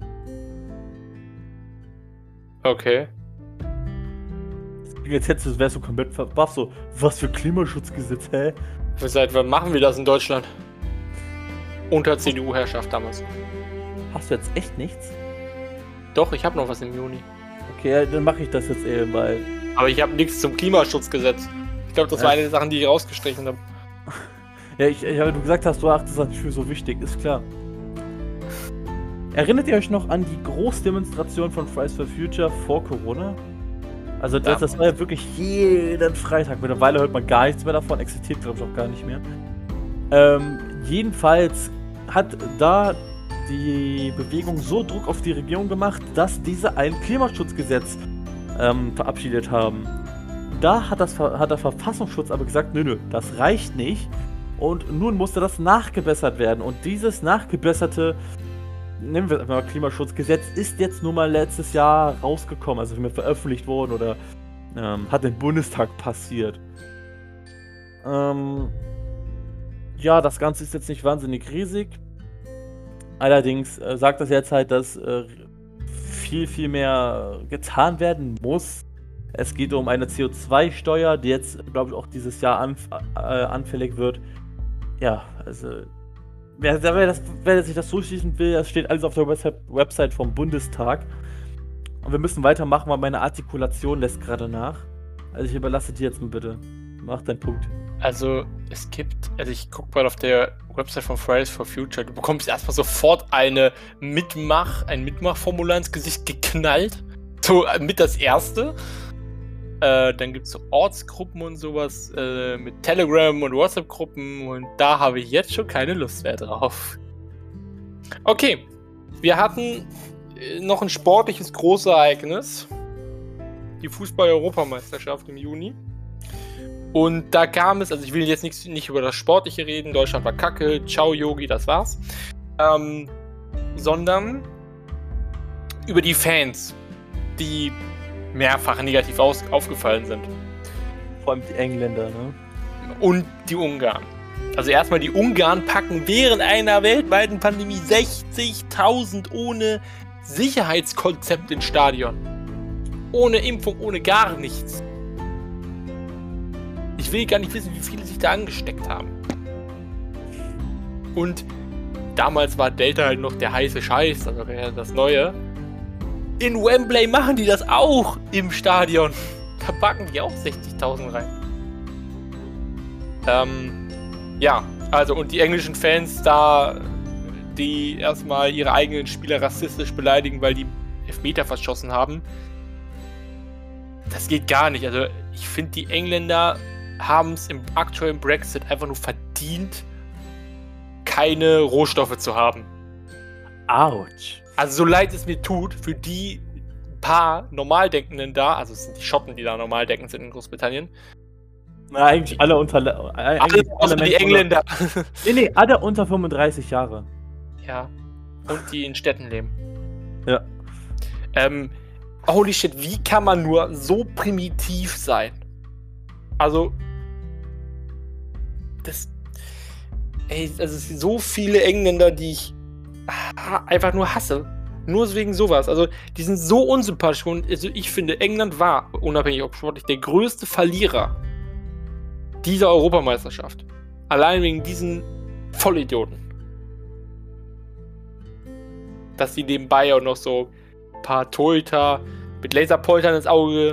Okay. Jetzt hättest du, wärst du komplett verpasst. So, was für Klimaschutzgesetz, hä? Seit wann machen wir das in Deutschland? Unter C D U-Herrschaft damals. Hast du jetzt echt nichts? Doch, ich habe noch was im Juni. Okay, dann mache ich das jetzt eben, weil... Aber ich habe nichts zum Klimaschutzgesetz. Ich glaube, das war eine der Sachen, die ich rausgestrichen habe. Ja, ich, ich habe du gesagt hast, du achtest das nicht für so wichtig, ist klar. Erinnert ihr euch noch an die Großdemonstration von Fridays for Future vor Corona? Also das, das war ja wirklich jeden Freitag. Mittlerweile hört man gar nichts mehr davon, existiert glaube ich auch gar nicht mehr. Ähm, jedenfalls hat da die Bewegung so Druck auf die Regierung gemacht, dass diese ein Klimaschutzgesetz ähm, verabschiedet haben. Da hat, das, hat der Verfassungsschutz aber gesagt, nö, nö, das reicht nicht. Und nun musste das nachgebessert werden. Und dieses nachgebesserte, nehmen wir es einfach mal Klimaschutzgesetz, ist jetzt nur mal letztes Jahr rausgekommen, also mir veröffentlicht worden oder ähm, hat im Bundestag passiert. Ähm, ja, das Ganze ist jetzt nicht wahnsinnig riesig. Allerdings äh, sagt das jetzt halt, dass äh, viel, viel mehr getan werden muss. Es geht um eine C O zwei Steuer, die jetzt, glaube ich, auch dieses Jahr anf äh, anfällig wird. Ja, also, wer, wer, das, wer sich das durchlesen will, das steht alles auf der Website, Website vom Bundestag. Und wir müssen weitermachen, weil meine Artikulation lässt gerade nach. Also ich überlasse dir jetzt mal bitte. Mach deinen Punkt. Also, es gibt, also ich gucke mal auf der Website von Fridays for Future, du bekommst erstmal sofort eine Mitmach, ein Mitmachformular ins Gesicht geknallt. So, mit das erste. Äh, dann gibt es so Ortsgruppen und sowas äh, mit Telegram und WhatsApp-Gruppen und da habe ich jetzt schon keine Lust mehr drauf. Okay, wir hatten äh, noch ein sportliches Großereignis. Die Fußball-Europameisterschaft im Juni. Und da kam es, also ich will jetzt nicht, nicht über das Sportliche reden, Deutschland war kacke, ciao Yogi, das war's. Ähm, sondern über die Fans, die mehrfach negativ aus, aufgefallen sind. Vor allem die Engländer, ne? Und die Ungarn. Also erstmal die Ungarn packen während einer weltweiten Pandemie sechzigtausend ohne Sicherheitskonzept ins Stadion. Ohne Impfung, ohne gar nichts. Ich will gar nicht wissen, wie viele sich da angesteckt haben. Und damals war Delta halt noch der heiße Scheiß, also das Neue. In Wembley machen die das auch im Stadion. Da packen die auch sechzigtausend rein. Ähm, ja, also und die englischen Fans da, die erstmal ihre eigenen Spieler rassistisch beleidigen, weil die Elfmeter verschossen haben. Das geht gar nicht. Also ich finde, die Engländer haben es im aktuellen Brexit einfach nur verdient, keine Rohstoffe zu haben. Autsch. Also so leid es mir tut, für die paar Normaldenkenden da, also es sind die Schotten, die da normaldenkend sind in Großbritannien. Na, eigentlich die, alle unter... Äh, alle, außer die Engländer. Unter, nee, nee, alle unter fünfunddreißig Jahre. Ja, und die in Städten leben. Ja. Ähm, holy shit, wie kann man nur so primitiv sein? Also, das... ey, also es sind so viele Engländer, die ich einfach nur hasse. Nur wegen sowas. Also, die sind so unsympathisch. Und also ich finde, England war, unabhängig ob sportlich, der größte Verlierer dieser Europameisterschaft. Allein wegen diesen Vollidioten. Dass sie nebenbei auch noch so ein paar Torhüter mit Laserpointern ins Auge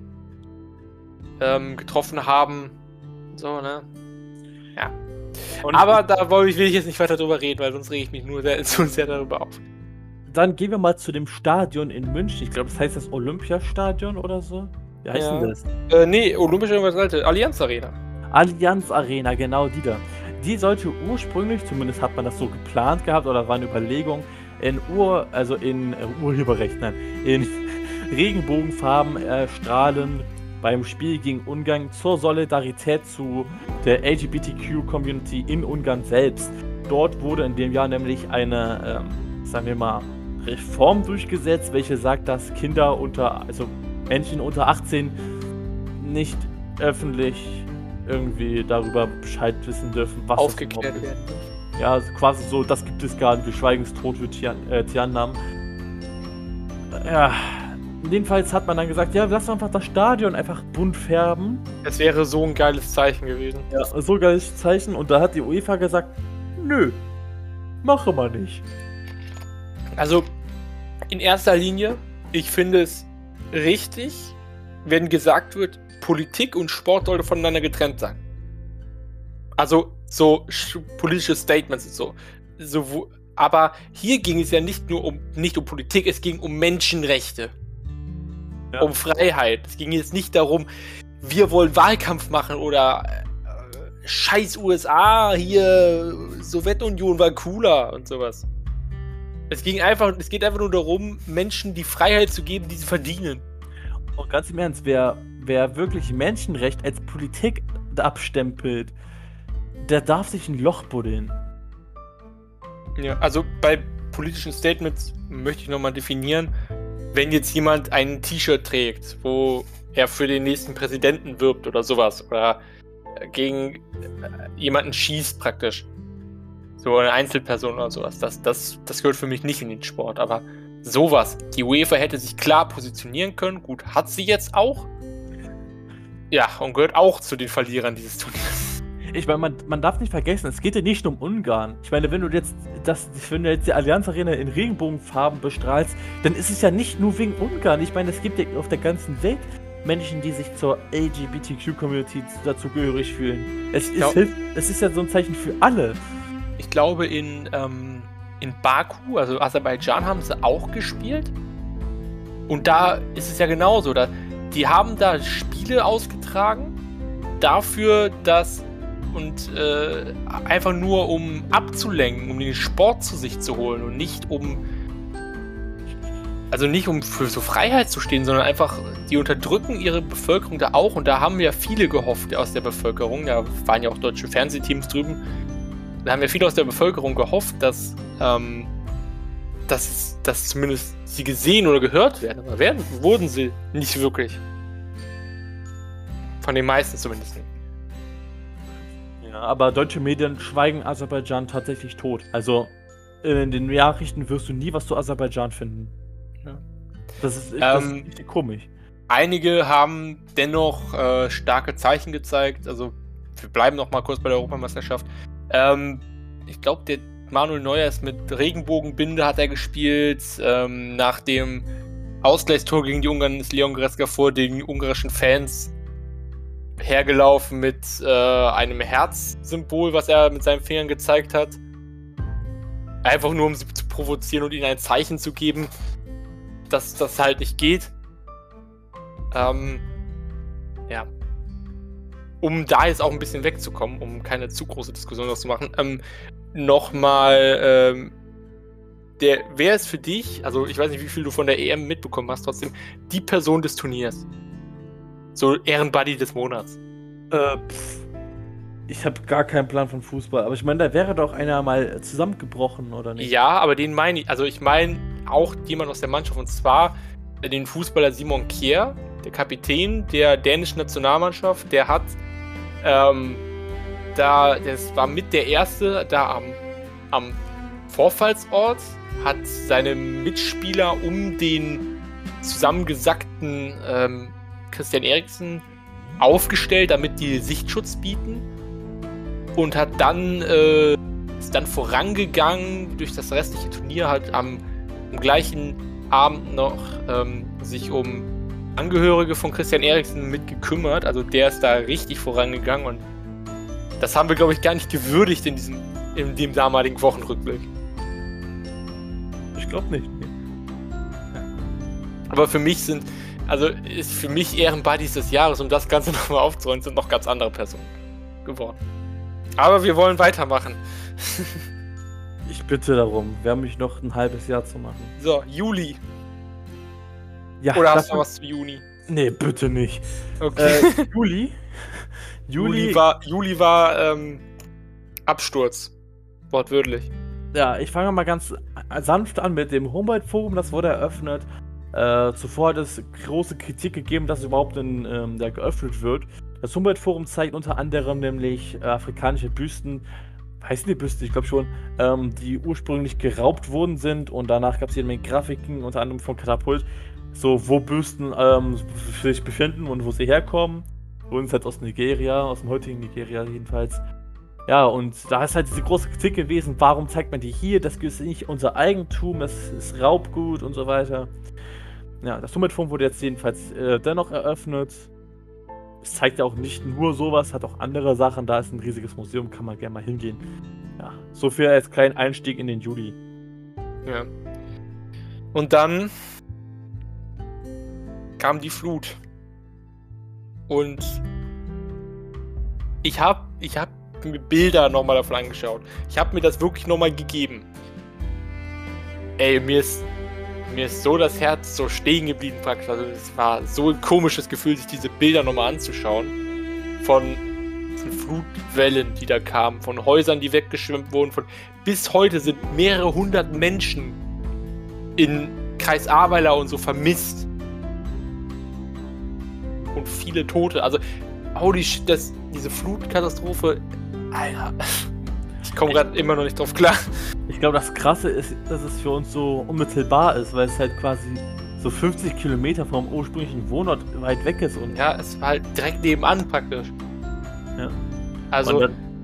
ähm, getroffen haben. So, ne? Ja. Und aber da will ich jetzt nicht weiter drüber reden, weil sonst rege ich mich nur sehr, zu sehr darüber auf. Dann gehen wir mal zu dem Stadion in München. Ich glaube, das heißt das Olympiastadion oder so. Wie heißt ja. denn das? Äh, nee, Olympische Alte, Allianz Arena. Allianz Arena, genau die da. Die sollte ursprünglich, zumindest hat man das so geplant gehabt, oder war eine Überlegung, in Ur, also in äh, Urheberrecht, nein, in Regenbogenfarben äh, strahlen beim Spiel gegen Ungarn zur Solidarität zu der L G B T Q-Community in Ungarn selbst. Dort wurde in dem Jahr nämlich eine, ähm, sagen wir mal, Reform durchgesetzt, welche sagt, dass Kinder unter, also Menschen unter achtzehn nicht öffentlich irgendwie darüber Bescheid wissen dürfen, was aufgeklärt werden dürfen. Ja, quasi so, das gibt es gar nicht, wir schweigen es tot für Tian, äh, Tiannamen. Ja, jedenfalls hat man dann gesagt, ja, lass doch einfach das Stadion einfach bunt färben. Es wäre so ein geiles Zeichen gewesen. Ja, so ein geiles Zeichen. Und da hat die UEFA gesagt, nö, mache mal nicht. Also, in erster Linie, ich finde es richtig, wenn gesagt wird, Politik und Sport sollte voneinander getrennt sein. Also, so politische Statements und so. so wo, aber hier ging es ja nicht nur um, nicht um Politik, es ging um Menschenrechte. Ja. Um Freiheit. Es ging jetzt nicht darum, wir wollen Wahlkampf machen oder äh, scheiß U S A, hier Sowjetunion war cooler und sowas. Es ging einfach, es geht einfach nur darum, Menschen die Freiheit zu geben, die sie verdienen. Und ganz im Ernst, wer, wer wirklich Menschenrecht als Politik abstempelt, der darf sich ein Loch buddeln. Ja, also bei politischen Statements möchte ich nochmal definieren, wenn jetzt jemand ein T-Shirt trägt, wo er für den nächsten Präsidenten wirbt oder sowas, oder gegen jemanden schießt praktisch, so eine Einzelperson oder sowas, das, das, das gehört für mich nicht in den Sport, aber sowas, die UEFA hätte sich klar positionieren können, gut, hat sie jetzt auch, ja, und gehört auch zu den Verlierern dieses Turniers. Ich meine, man, man darf nicht vergessen, es geht ja nicht um Ungarn. Ich meine, wenn du jetzt das, wenn du jetzt die Allianz Arena in Regenbogenfarben bestrahlst, dann ist es ja nicht nur wegen Ungarn. Ich meine, es gibt ja auf der ganzen Welt Menschen, die sich zur L G B T Q-Community dazugehörig fühlen. Es, ja. es, hilft, es ist ja so ein Zeichen für alle. Ich glaube, in, ähm, in Baku, also Aserbaidschan, haben sie auch gespielt. Und da ist es ja genauso. Da, die haben da Spiele ausgetragen dafür, dass und äh, einfach nur um abzulenken, um den Sport zu sich zu holen und nicht um also nicht um für so Freiheit zu stehen, sondern einfach, die unterdrücken ihre Bevölkerung da auch und da haben ja viele gehofft aus der Bevölkerung, da waren ja auch deutsche Fernsehteams drüben, da haben ja viele aus der Bevölkerung gehofft, dass ähm, dass, dass zumindest sie gesehen oder gehört werden, aber werden, wurden sie nicht wirklich. Von den meisten zumindest nicht. Ja, aber deutsche Medien schweigen Aserbaidschan tatsächlich tot. Also in den Nachrichten wirst du nie was zu Aserbaidschan finden. Ja. Das ist, das ähm, ist richtig komisch. Einige haben dennoch äh, starke Zeichen gezeigt. Also wir bleiben noch mal kurz bei der Europameisterschaft. Ähm, ich glaube, der Manuel Neuer ist mit Regenbogenbinde hat er gespielt. Ähm, nach dem Ausgleichstor gegen die Ungarn ist Leon Goretzka vor den ungarischen Fans hergelaufen mit äh, einem Herzsymbol, was er mit seinen Fingern gezeigt hat. Einfach nur, um sie zu provozieren und ihnen ein Zeichen zu geben, dass das halt nicht geht. Ähm, ja. Um da jetzt auch ein bisschen wegzukommen, um keine zu große Diskussion daraus zu machen, ähm, nochmal, ähm, der, wer ist für dich, also ich weiß nicht, wie viel du von der E M mitbekommen hast, trotzdem, die Person des Turniers? So Ehrenbuddy des Monats. Äh, pff. Ich habe gar keinen Plan von Fußball, aber ich meine, da wäre doch einer mal zusammengebrochen, oder nicht? Ja, aber den meine ich, also ich meine auch jemand aus der Mannschaft, und zwar den Fußballer Simon Kjær, der Kapitän der dänischen Nationalmannschaft, der hat ähm, da, das war mit der erste da am, am Vorfallsort, hat seine Mitspieler um den zusammengesackten ähm, Christian Eriksen aufgestellt, damit die Sichtschutz bieten, und hat dann äh, ist dann vorangegangen durch das restliche Turnier, hat am, am gleichen Abend noch ähm, sich um Angehörige von Christian Eriksen mit gekümmert. Also der ist da richtig vorangegangen, und das haben wir, glaube ich, gar nicht gewürdigt in diesem in dem damaligen Wochenrückblick. Ich glaube nicht. Nee. Aber für mich sind, also ist für mich Ehrenbuddies des Jahres, um das Ganze nochmal aufzurollen, sind noch ganz andere Personen geworden. Aber wir wollen weitermachen. Ich bitte darum, wir haben mich noch ein halbes Jahr zu machen. So, Juli. Ja, Oder hast du noch was zu Juni? Nee, bitte nicht. Okay. Äh, Juli? Juli? Juli war, Juli war ähm, Absturz. Wortwörtlich. Ja, ich fange mal ganz sanft an mit dem Humboldt-Forum, das wurde eröffnet. Äh, zuvor hat es große Kritik gegeben, dass es überhaupt in, ähm, da geöffnet wird. Das Humboldt-Forum zeigt unter anderem nämlich äh, afrikanische Büsten, heißen die Büsten, ich glaube schon, ähm, die ursprünglich geraubt worden sind, und danach gab es jede Menge Grafiken, unter anderem von Katapult, so wo Büsten ähm, sich befinden und wo sie herkommen. Bei uns halt aus Nigeria, aus dem heutigen Nigeria jedenfalls. Ja, und da ist halt diese große Kritik gewesen, warum zeigt man die hier, das ist nicht unser Eigentum, das ist Raubgut und so weiter. Ja, das Humboldt-Forum wurde jetzt jedenfalls äh, dennoch eröffnet. Es zeigt ja auch nicht nur sowas, hat auch andere Sachen, da ist ein riesiges Museum, kann man gerne mal hingehen. Ja, so viel als kleinen Einstieg in den Juli. Ja. Und dann kam die Flut. Und ich habe ich hab mir Bilder nochmal davon angeschaut. Ich habe mir das wirklich nochmal gegeben. Ey, mir ist, mir ist so das Herz so stehen geblieben praktisch. Also es war so ein komisches Gefühl, sich diese Bilder nochmal anzuschauen. Von diesen Flutwellen, die da kamen, von Häusern, die weggeschwemmt wurden. Von, bis heute sind mehrere hundert Menschen in Kreis Ahrweiler und so vermisst. Und viele Tote. Also, holy shit, das, diese Flutkatastrophe, Alter, ich komme gerade immer noch nicht drauf klar. Ich glaube, das Krasse ist, dass es für uns so unmittelbar ist, weil es halt quasi so fünfzig Kilometer vom ursprünglichen Wohnort weit weg ist. Und ja, es war halt direkt nebenan praktisch. Ja. Also,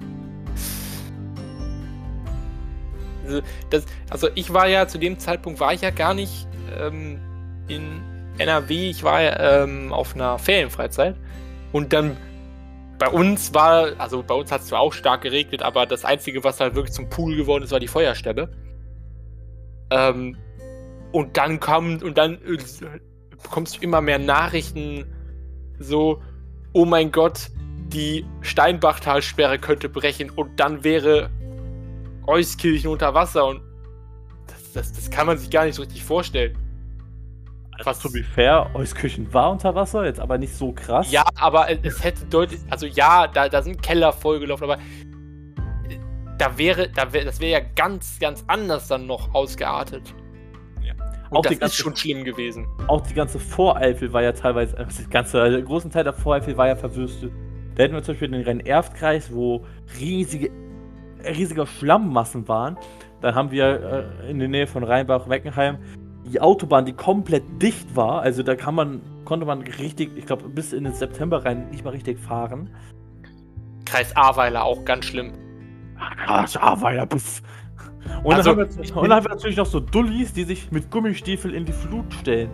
das, also ich war ja, zu dem Zeitpunkt war ich ja gar nicht ähm, in N R W, ich war ja ähm, auf einer Ferienfreizeit, und dann bei uns war, also bei uns hat es zwar auch stark geregnet, aber das Einzige, was halt wirklich zum Pool geworden ist, war die Feuerstelle. Ähm, und dann kam, und dann äh, bekommst du immer mehr Nachrichten, so, oh mein Gott, die Steinbachtalsperre könnte brechen, und dann wäre Euskirchen unter Wasser, und das, das, das kann man sich gar nicht so richtig vorstellen. Also, to be fair, Euskirchen war unter Wasser, jetzt aber nicht so krass. Ja, aber es hätte deutlich, also ja, da, da sind Keller vollgelaufen, aber da wäre, da wäre, das wäre ja ganz, ganz anders dann noch ausgeartet. Ja. Und Auch das die ganze, ist schon schlimm gewesen. Auch die ganze Voreifel war ja teilweise, also die ganze, also der großen Teil der Voreifel war ja verwüstet. Da hätten wir zum Beispiel den Rhein-Erft-Kreis, wo riesige, riesige Schlammmassen waren. Dann haben wir äh, in der Nähe von Rheinbach-Meckenheim die Autobahn, die komplett dicht war, also da kann man, konnte man richtig, ich glaube, bis in den September rein nicht mal richtig fahren. Kreis Ahrweiler auch ganz schlimm. Kreis Ahrweiler, puff. Und, also, dann haben wir, und dann haben wir natürlich noch so Dullis, die sich mit Gummistiefeln in die Flut stellen.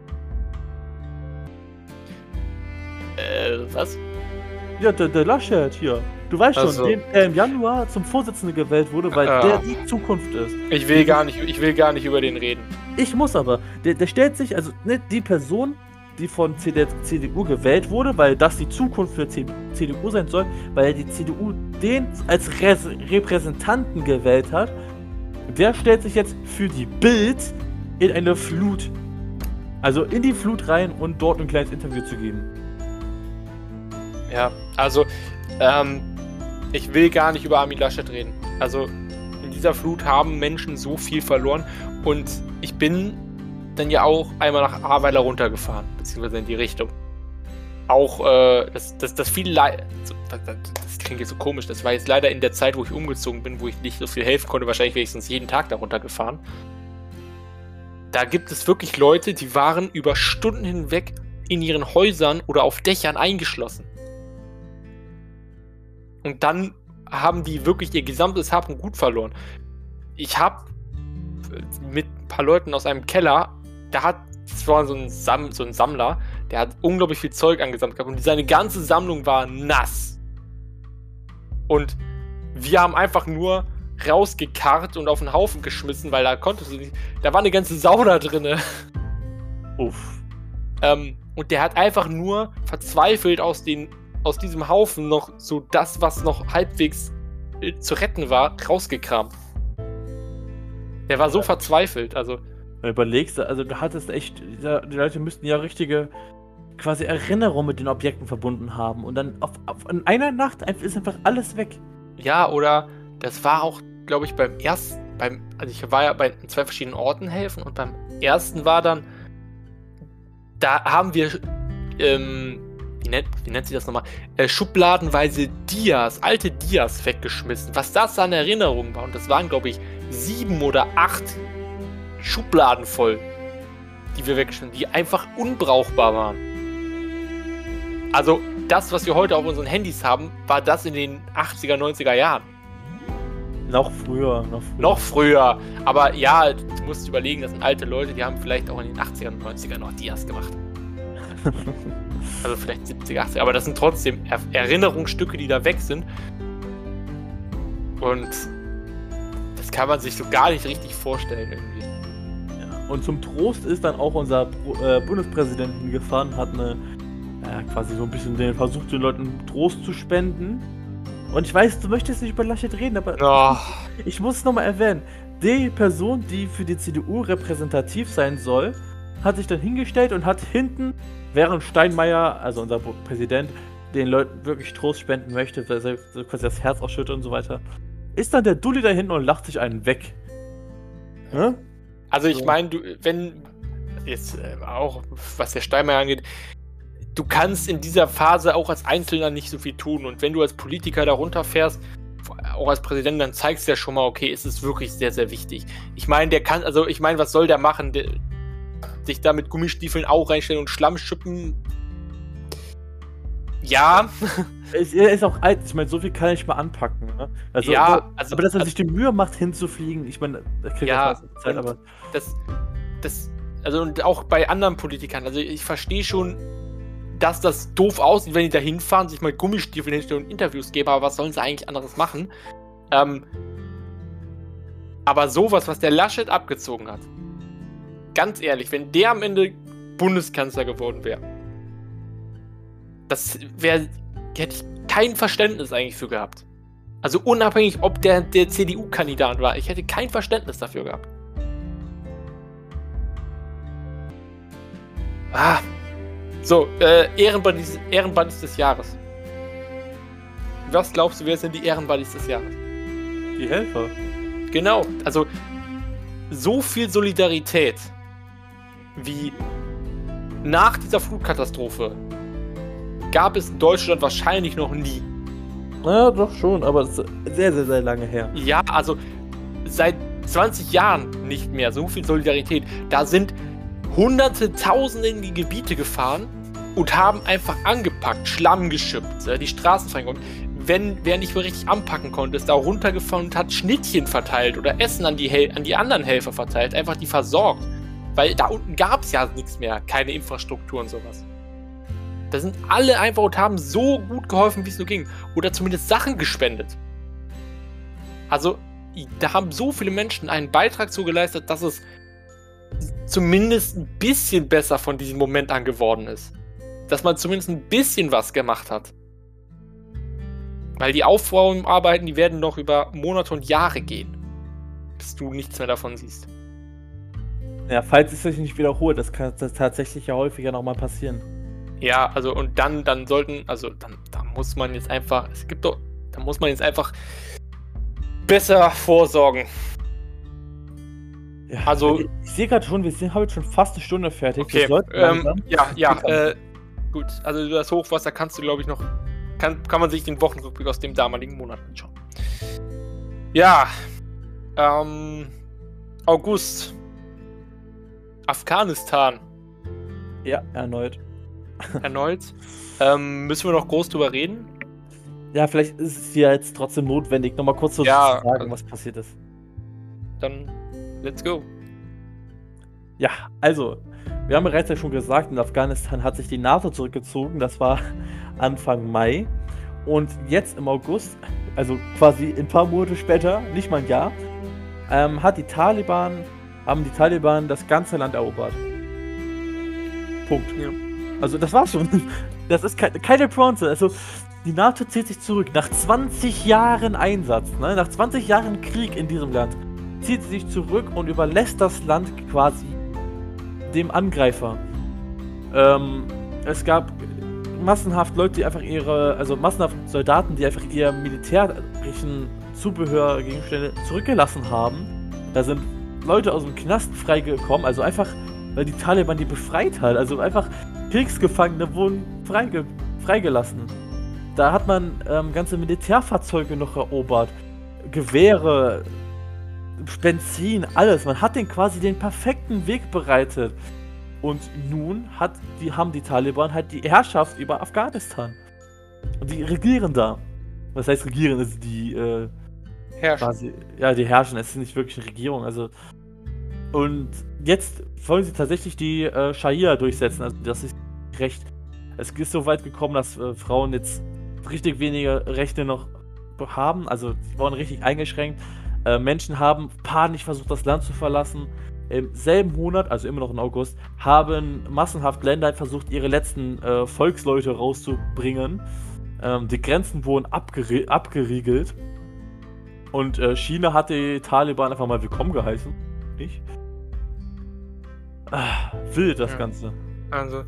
Äh, was? Ja, der, der Laschet hier. Du weißt schon, also, den, der im Januar zum Vorsitzenden gewählt wurde, weil äh, der die Zukunft ist. Ich will gar nicht, ich will gar nicht über den reden. Ich muss aber. Der, der stellt sich, also ne, die Person, die von C D, C D U gewählt wurde, weil das die Zukunft für C D U sein soll, weil die C D U den als Res Repräsentanten gewählt hat, der stellt sich jetzt für die Bild in eine Flut, also in die Flut rein und dort ein kleines Interview zu geben. Ja, also, ähm, ich will gar nicht über Armin Laschet reden. Also, in dieser Flut haben Menschen so viel verloren, und ich bin dann ja auch einmal nach Ahrweiler runtergefahren, beziehungsweise in die Richtung. auch, äh, das, das, das viel Le- das, das klingt jetzt so komisch, das war jetzt leider in der Zeit, wo ich umgezogen bin, wo ich nicht so viel helfen konnte, wahrscheinlich wenigstens jeden Tag darunter gefahren. Da gibt es wirklich Leute, die waren über Stunden hinweg in ihren Häusern oder auf Dächern eingeschlossen. Und dann haben die wirklich ihr gesamtes Hab und Gut verloren. Ich habe mit ein paar Leuten aus einem Keller, da hat, das war so ein, Sam, so ein Sammler, der hat unglaublich viel Zeug angesammelt gehabt und seine ganze Sammlung war nass. Und wir haben einfach nur rausgekarrt und auf den Haufen geschmissen, weil da konntest du nicht, da war eine ganze Sau da drinne. Uff. Ähm, und der hat einfach nur verzweifelt aus, den, aus diesem Haufen noch so das, was noch halbwegs äh, zu retten war, rausgekramt. Der war so ja. verzweifelt, also. Wenn du überlegst, also du hattest echt, die Leute müssten ja richtige quasi Erinnerungen mit den Objekten verbunden haben und dann auf, auf in einer Nacht ist einfach alles weg. Ja, oder das war auch, glaube ich, beim ersten, beim, also ich war ja bei zwei verschiedenen Orten helfen und beim ersten war dann, da haben wir, ähm, wie nennt, wie nennt sich das nochmal, äh, schubladenweise Dias, alte Dias weggeschmissen, was das an Erinnerungen war und das waren, glaube ich, sieben oder acht Schubladen voll, die wir weggeschmissen, die einfach unbrauchbar waren. Also das, was wir heute auf unseren Handys haben, war das in den achtziger, neunziger Jahren. Noch früher, noch früher. Noch früher. Aber ja, du musst überlegen, das sind alte Leute, die haben vielleicht auch in den achtzigern und neunzigern noch Dias gemacht. Also vielleicht siebziger, achtziger. Aber das sind trotzdem er- Erinnerungsstücke, die da weg sind. Und das kann man sich so gar nicht richtig vorstellen irgendwie. Ja. Und zum Trost ist dann auch unser äh, Bundespräsident hingefahren, hat eine Ja, quasi so ein bisschen den versucht, den Leuten Trost zu spenden. Und ich weiß, du möchtest nicht über Laschet reden, aber oh. ich, ich muss es nochmal erwähnen. Die Person, die für die C D U repräsentativ sein soll, hat sich dann hingestellt und hat hinten, während Steinmeier, also unser Präsident, den Leuten wirklich Trost spenden möchte, quasi das Herz ausschüttet und so weiter, ist dann der Dulli da hinten und lacht sich einen weg. Hm? Also ich so. meine, du, wenn, jetzt äh, auch was der Steinmeier angeht, du kannst in dieser Phase auch als Einzelner nicht so viel tun. Und wenn du als Politiker da runterfährst, auch als Präsident, dann zeigst du ja schon mal, okay, es ist wirklich sehr, sehr wichtig. Ich meine, der kann, also ich meine, was soll der machen? Der, sich da mit Gummistiefeln auch reinstellen und Schlamm schippen? Ja. Es, er ist auch alt, ich meine, so viel kann er nicht mal anpacken. Ne? Also, ja, aber, also, aber dass er also, sich die Mühe macht, hinzufliegen, ich meine, da kriegt ja, er Zeit, aber. Das, das, also und auch bei anderen Politikern, also ich verstehe schon, dass das doof aussieht, wenn die da hinfahren, sich mal Gummistiefeln hinstellen und Interviews geben, aber was sollen sie eigentlich anderes machen? Ähm, aber sowas, was der Laschet abgezogen hat, ganz ehrlich, wenn der am Ende Bundeskanzler geworden wäre, das wäre, hätte ich kein Verständnis eigentlich für gehabt. Also unabhängig, ob der der C D U-Kandidat war, ich hätte kein Verständnis dafür gehabt. Ah, so, äh, Ehrenbuddies, Ehrenbuddies des Jahres. Was glaubst du, wer sind die Ehrenbuddies des Jahres? Die Helfer. Genau, also so viel Solidarität wie nach dieser Flutkatastrophe gab es in Deutschland wahrscheinlich noch nie. Na doch schon, aber es ist sehr, sehr, sehr lange her. Ja, also seit zwanzig Jahren nicht mehr so viel Solidarität. Da sind Hunderte, Tausende in die Gebiete gefahren und haben einfach angepackt, Schlamm geschippt, die Straßen freigeräumt. Wenn wer nicht mehr richtig anpacken konnte, ist da runtergefahren und hat Schnittchen verteilt oder Essen an die, Hel- an die anderen Helfer verteilt, einfach die versorgt. Weil da unten gab es ja nichts mehr, keine Infrastruktur und sowas. Da sind alle einfach und haben so gut geholfen, wie es nur ging. Oder zumindest Sachen gespendet. Also, da haben so viele Menschen einen Beitrag zu geleistet, dass es zumindest ein bisschen besser von diesem Moment an geworden ist. Dass man zumindest ein bisschen was gemacht hat. Weil die Aufräumarbeiten, die werden noch über Monate und Jahre gehen. Bis du nichts mehr davon siehst. Ja, falls es sich nicht wiederholt, das kann das tatsächlich ja häufiger nochmal passieren. Ja, also und dann, dann sollten, also dann, da muss man jetzt einfach, es gibt doch, da muss man jetzt einfach besser vorsorgen. Ja, also ich, ich sehe gerade schon, wir sind, haben jetzt schon fast eine Stunde fertig. Okay, ähm, ja, ja, äh, gut. Also das Hochwasser kannst du, glaube ich, noch... Kann, kann man sich den Wochenrückblick aus dem damaligen Monat anschauen. Ja. Ähm... August. Afghanistan. Ja, erneut. Erneut. ähm, müssen wir noch groß drüber reden? Ja, vielleicht ist es ja jetzt trotzdem notwendig, nochmal kurz so Ja, zu sagen, also- was passiert ist. Dann let's go. Ja, also, wir haben bereits ja schon gesagt, in Afghanistan hat sich die NATO zurückgezogen, das war Anfang Mai. Und jetzt im August, also quasi ein paar Monate später, nicht mal ein Jahr, ähm, hat die Taliban, haben die Taliban das ganze Land erobert. Punkt. Ja. Also das war's schon. Das ist keine, keine Bronze. Also die NATO zieht sich zurück. Nach zwanzig Jahren Einsatz, ne? Nach zwanzig Jahren Krieg in diesem Land, zieht sie sich zurück und überlässt das Land quasi dem Angreifer. Ähm, es gab massenhaft Leute, die einfach ihre, also massenhaft Soldaten, die einfach ihr militärischen Zubehörgegenstände zurückgelassen haben. Da sind Leute aus dem Knast freigekommen, also einfach, weil die Taliban die befreit hat. Also einfach Kriegsgefangene wurden freige, freigelassen. Da hat man ähm, ganze Militärfahrzeuge noch erobert. Gewehre, Benzin, alles. Man hat den quasi den perfekten Weg bereitet. Und nun hat die, haben die Taliban halt die Herrschaft über Afghanistan. Und die regieren da. Was heißt regieren? Ist die äh, Herrschen. quasi, ja, die herrschen. Es ist nicht wirklich eine Regierung. Also und jetzt wollen sie tatsächlich die äh, Scharia durchsetzen. Also das ist Recht. Es ist so weit gekommen, dass äh, Frauen jetzt richtig wenige Rechte noch haben. Also sie wurden richtig eingeschränkt. Äh, Menschen haben panisch versucht, das Land zu verlassen. Im selben Monat, also immer noch im August, haben massenhaft Länder versucht, ihre letzten äh, Volksleute rauszubringen. Ähm, die Grenzen wurden abgeri abgeriegelt. Und äh, China hat die Taliban einfach mal willkommen geheißen. Ich? Ah, wild das Ja. Ganze. Also,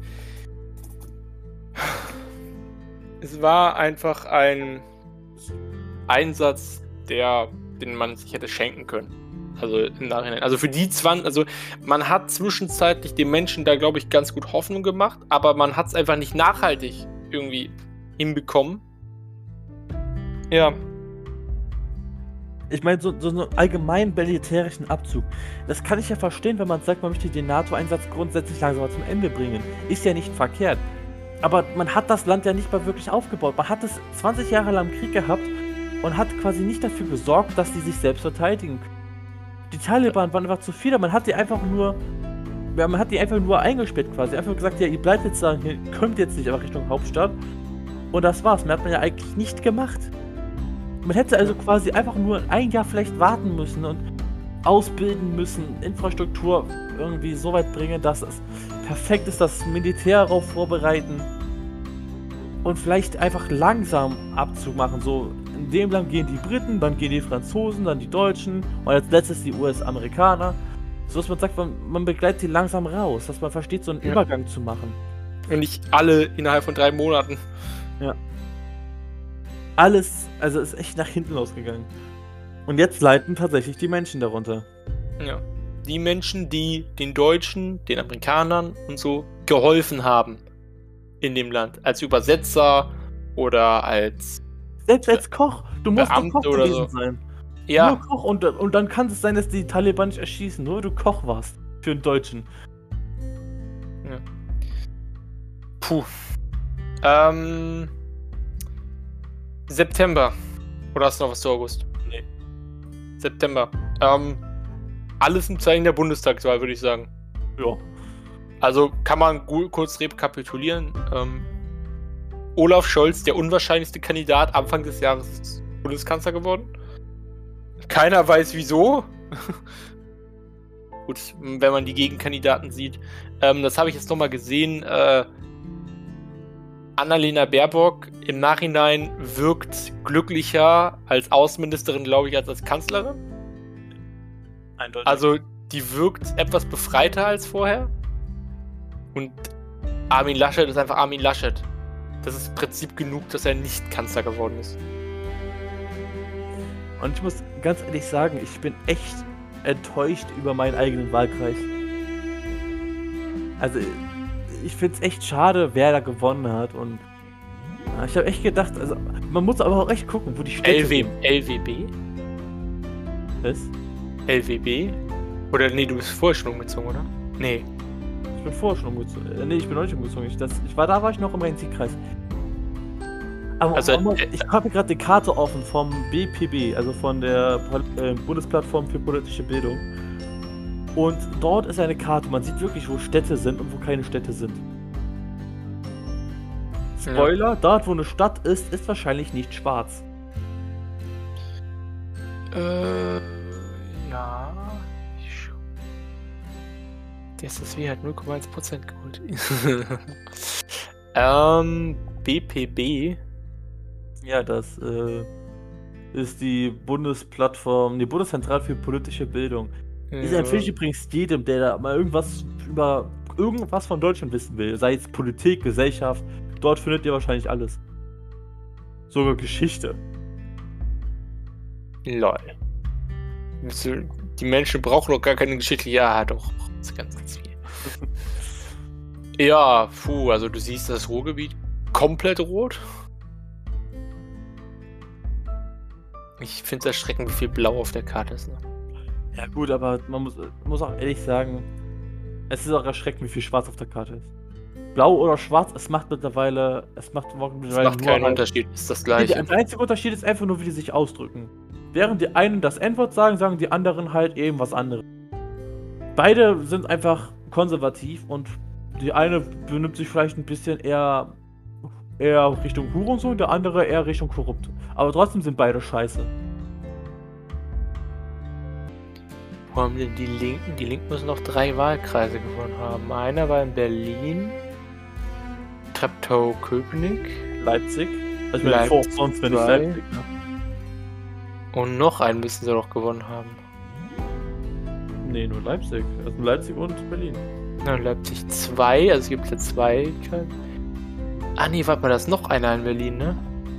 es war einfach ein Einsatz, der, den man sich hätte schenken können. Also im Nachhinein. Also für die zwanzig, also man hat zwischenzeitlich den Menschen da, glaube ich, ganz gut Hoffnung gemacht, aber man hat es einfach nicht nachhaltig irgendwie hinbekommen. Ja. Ich meine, so, so einen allgemeinen militärischen Abzug, das kann ich ja verstehen, wenn man sagt, man möchte den NATO-Einsatz grundsätzlich langsam zum Ende bringen. Ist ja nicht verkehrt. Aber man hat das Land ja nicht mal wirklich aufgebaut. Man hat es zwanzig Jahre lang im Krieg gehabt und hat quasi nicht dafür gesorgt, dass die sich selbst verteidigen können. Die Taliban waren einfach zu viele, man hat die einfach nur, ja, man hat die einfach nur eingesperrt quasi. Einfach gesagt, ja, ihr bleibt jetzt da, ihr kommt jetzt nicht einfach Richtung Hauptstadt. Und das war's, mehr hat man ja eigentlich nicht gemacht. Man hätte also quasi einfach nur ein Jahr vielleicht warten müssen und ausbilden müssen, Infrastruktur irgendwie so weit bringen, dass es perfekt ist, das Militär darauf vorbereiten und vielleicht einfach langsam Abzug machen. So, in dem Land gehen die Briten, dann gehen die Franzosen, dann die Deutschen und als letztes die U S-Amerikaner. So dass man sagt, man, man begleitet die langsam raus, dass man versteht, so einen Ja. Übergang zu machen. Und nicht alle innerhalb von drei Monaten. Ja. Alles, also ist echt nach hinten losgegangen. Und jetzt leiden tatsächlich die Menschen darunter. Ja. Die Menschen, die den Deutschen, den Amerikanern und so geholfen haben in dem Land. Als Übersetzer oder als... Selbst als Koch, du musst doch Beamte Koch oder gewesen so. sein. Ja, Nur Koch und, und dann kann es sein, dass die Taliban nicht erschießen, nur weil du Koch warst. Für einen Deutschen. puh. Ähm... September. Oder hast du noch was zu August? Nee. September. Ähm... Alles im Zeichen der Bundestagswahl, würde ich sagen. Ja. Also kann man gu- kurz rekapitulieren. Ähm, Olaf Scholz, der unwahrscheinlichste Kandidat, Anfang des Jahres ist Bundeskanzler geworden. Keiner weiß wieso. Gut, wenn man die Gegenkandidaten sieht. Ähm, das habe ich jetzt nochmal gesehen. Äh, Annalena Baerbock im Nachhinein wirkt glücklicher als Außenministerin, glaube ich, als als Kanzlerin. Eindeutig. Also, die wirkt etwas befreiter als vorher. Und Armin Laschet ist einfach Armin Laschet. Das ist im Prinzip genug, dass er nicht Kanzler geworden ist. Und ich muss ganz ehrlich sagen, ich bin echt enttäuscht über meinen eigenen Wahlkreis. Also, ich finde es echt schade, wer da gewonnen hat. Und ja, ich habe echt gedacht, also man muss aber auch echt gucken, wo die Städte L W, sind. L W B? Was? L W B? Oder nee, du bist vorher schon umgezogen, oder? Nee. Ich bin vorher schon umgezogen. Äh, nee, ich bin noch nicht umgezogen. Ich, das, ich war, da war ich noch im Rhein-Sieg-Kreis. Aber Also, Mama, äh, ich habe gerade die Karte offen vom B P B, also von der Pol- äh, Bundesplattform für politische Bildung. Und dort ist eine Karte, man sieht wirklich, wo Städte sind und wo keine Städte sind. Spoiler, dort wo eine Stadt ist, ist wahrscheinlich nicht schwarz. Äh, ja. Ich schau. Der S S W hat null Komma eins Prozent geholt. ähm, B P B. Ja, das äh, ist die Bundesplattform, die Bundeszentrale für politische Bildung. Diese empfehle ich übrigens jedem, der da mal irgendwas über irgendwas von Deutschland wissen will. Sei es Politik, Gesellschaft. Dort findet ihr wahrscheinlich alles. Sogar Geschichte. Lol. Die Menschen brauchen doch gar keine Geschichte. Ja, doch. Das ist ganz, ganz viel. Ja, puh, also du siehst das Ruhrgebiet komplett rot. Ich finde es erschreckend, wie viel Blau auf der Karte ist. Ne? Ja gut, aber man muss, muss auch ehrlich sagen, es ist auch erschreckend, wie viel Schwarz auf der Karte ist. Blau oder Schwarz, es macht mittlerweile, es macht mittlerweile es macht keinen halt, Unterschied, ist das gleiche. Der einzige Unterschied ist einfach nur, wie die sich ausdrücken. Während die einen das N-Wort sagen, sagen die anderen halt eben was anderes. Beide sind einfach konservativ und die eine benimmt sich vielleicht ein bisschen eher, eher Richtung Hurensohn, der andere eher Richtung korrupt. Aber trotzdem sind beide scheiße. Wo haben denn die Linken? Die Linken müssen noch drei Wahlkreise gewonnen haben. Einer war in Berlin, Treptow-Köpenick, Leipzig. Also ich meine, vor sonst wenn ich Leipzig, ne? Und noch einen müssen sie noch gewonnen haben. Nee, nur Leipzig. Also Leipzig und Berlin. Ja, Leipzig zwei, also es gibt ja zwei. Ah nee, warte mal, da ist noch einer in Berlin, ne?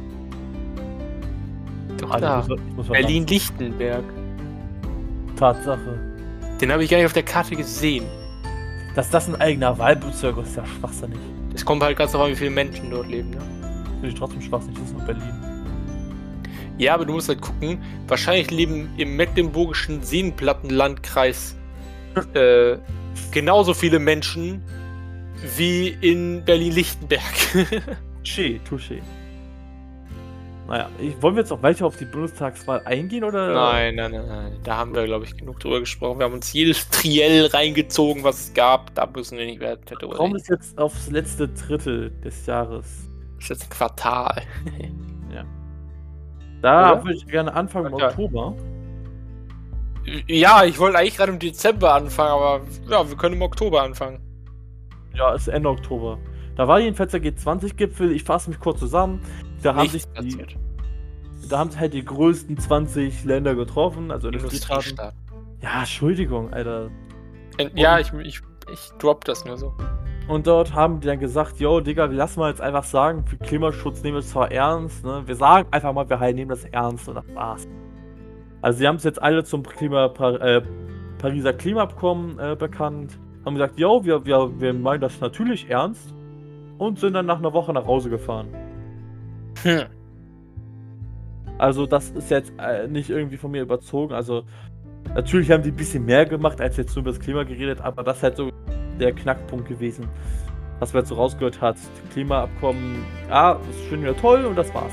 Doch also da. Ich muss, ich muss Berlin-Lichtenberg. Tatsache. Den habe ich gar nicht auf der Karte gesehen. Dass das ein eigener Wahlbezirk ist, ist ja schwachsinnig. Es kommt halt ganz darauf an, wie viele Menschen dort leben, ne? Finde ich trotzdem schwachsinnig, das ist nur Berlin. Ja, aber du musst halt gucken, wahrscheinlich leben im mecklenburgischen Seenplattenlandkreis äh, genauso viele Menschen wie in Berlin-Lichtenberg. Touché, touché. Naja, ich, wollen wir jetzt auch weiter auf die Bundestagswahl eingehen, oder? Nein, nein, nein, nein. Da haben wir, glaube ich, genug drüber gesprochen. Wir haben uns jedes Triell reingezogen, was es gab. Da müssen wir nicht mehr drüber Warum ist jetzt aufs letzte Drittel des Jahres? Das ist jetzt ein Quartal. Ja. Da würde ich gerne anfangen im Ja. Oktober. Ja, ich wollte eigentlich gerade im Dezember anfangen, aber ja, wir können im Oktober anfangen. Ja, ist Ende Oktober. Da war jedenfalls der G zwanzig Gipfel. Ich fasse mich kurz zusammen. Da haben, sich die, da haben sich halt die größten zwanzig Länder getroffen, also Industriestaaten. Ja, Entschuldigung, Alter. Ja, ich, ich, ich drop das nur so. Und dort haben die dann gesagt, yo, Digga, wir lassen mal jetzt einfach sagen, für Klimaschutz nehmen wir es zwar ernst, ne? Wir sagen einfach mal, wir halt nehmen das ernst und das war's. Also sie haben es jetzt alle zum Klima, äh, Pariser Klimaabkommen äh, bekannt, haben gesagt, yo, wir, wir, wir meinen das natürlich ernst und sind dann nach einer Woche nach Hause gefahren. Hm. Also das ist jetzt äh, nicht irgendwie von mir überzogen, also natürlich haben die ein bisschen mehr gemacht, als jetzt nur über das Klima geredet, aber das ist halt so der Knackpunkt gewesen, was man jetzt so rausgehört hat. Die Klimaabkommen, ja, das ist schön wieder toll und das war's.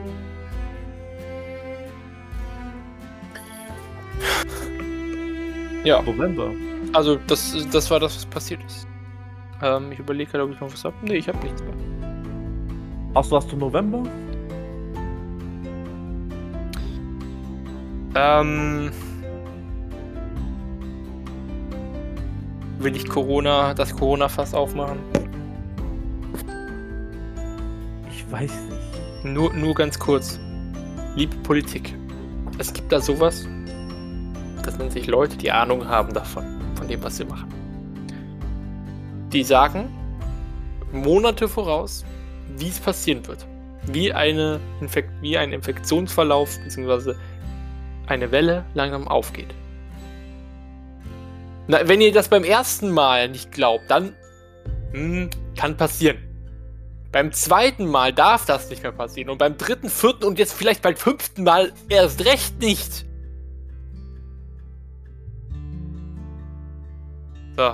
Ja. November. Also das, das war das, was passiert ist. Ähm, ich überlege gerade, ob ich noch was habe. Nee, ich habe nichts mehr. Achso, hast du November? Ähm... Will ich Corona, das Corona-Fass aufmachen? Ich weiß nicht. Nur, nur ganz kurz. Liebe Politik. Es gibt da sowas. Das nennt sich Leute, die Ahnung haben davon. Von dem, was sie machen. Die sagen Monate voraus, wie es passieren wird. Wie, eine Infekt, wie ein Infektionsverlauf bzw. eine Welle langsam aufgeht. Na, wenn ihr das beim ersten Mal nicht glaubt, dann Hm, kann passieren. Beim zweiten Mal darf das nicht mehr passieren. Und beim dritten, vierten und jetzt vielleicht beim fünften Mal erst recht nicht. So.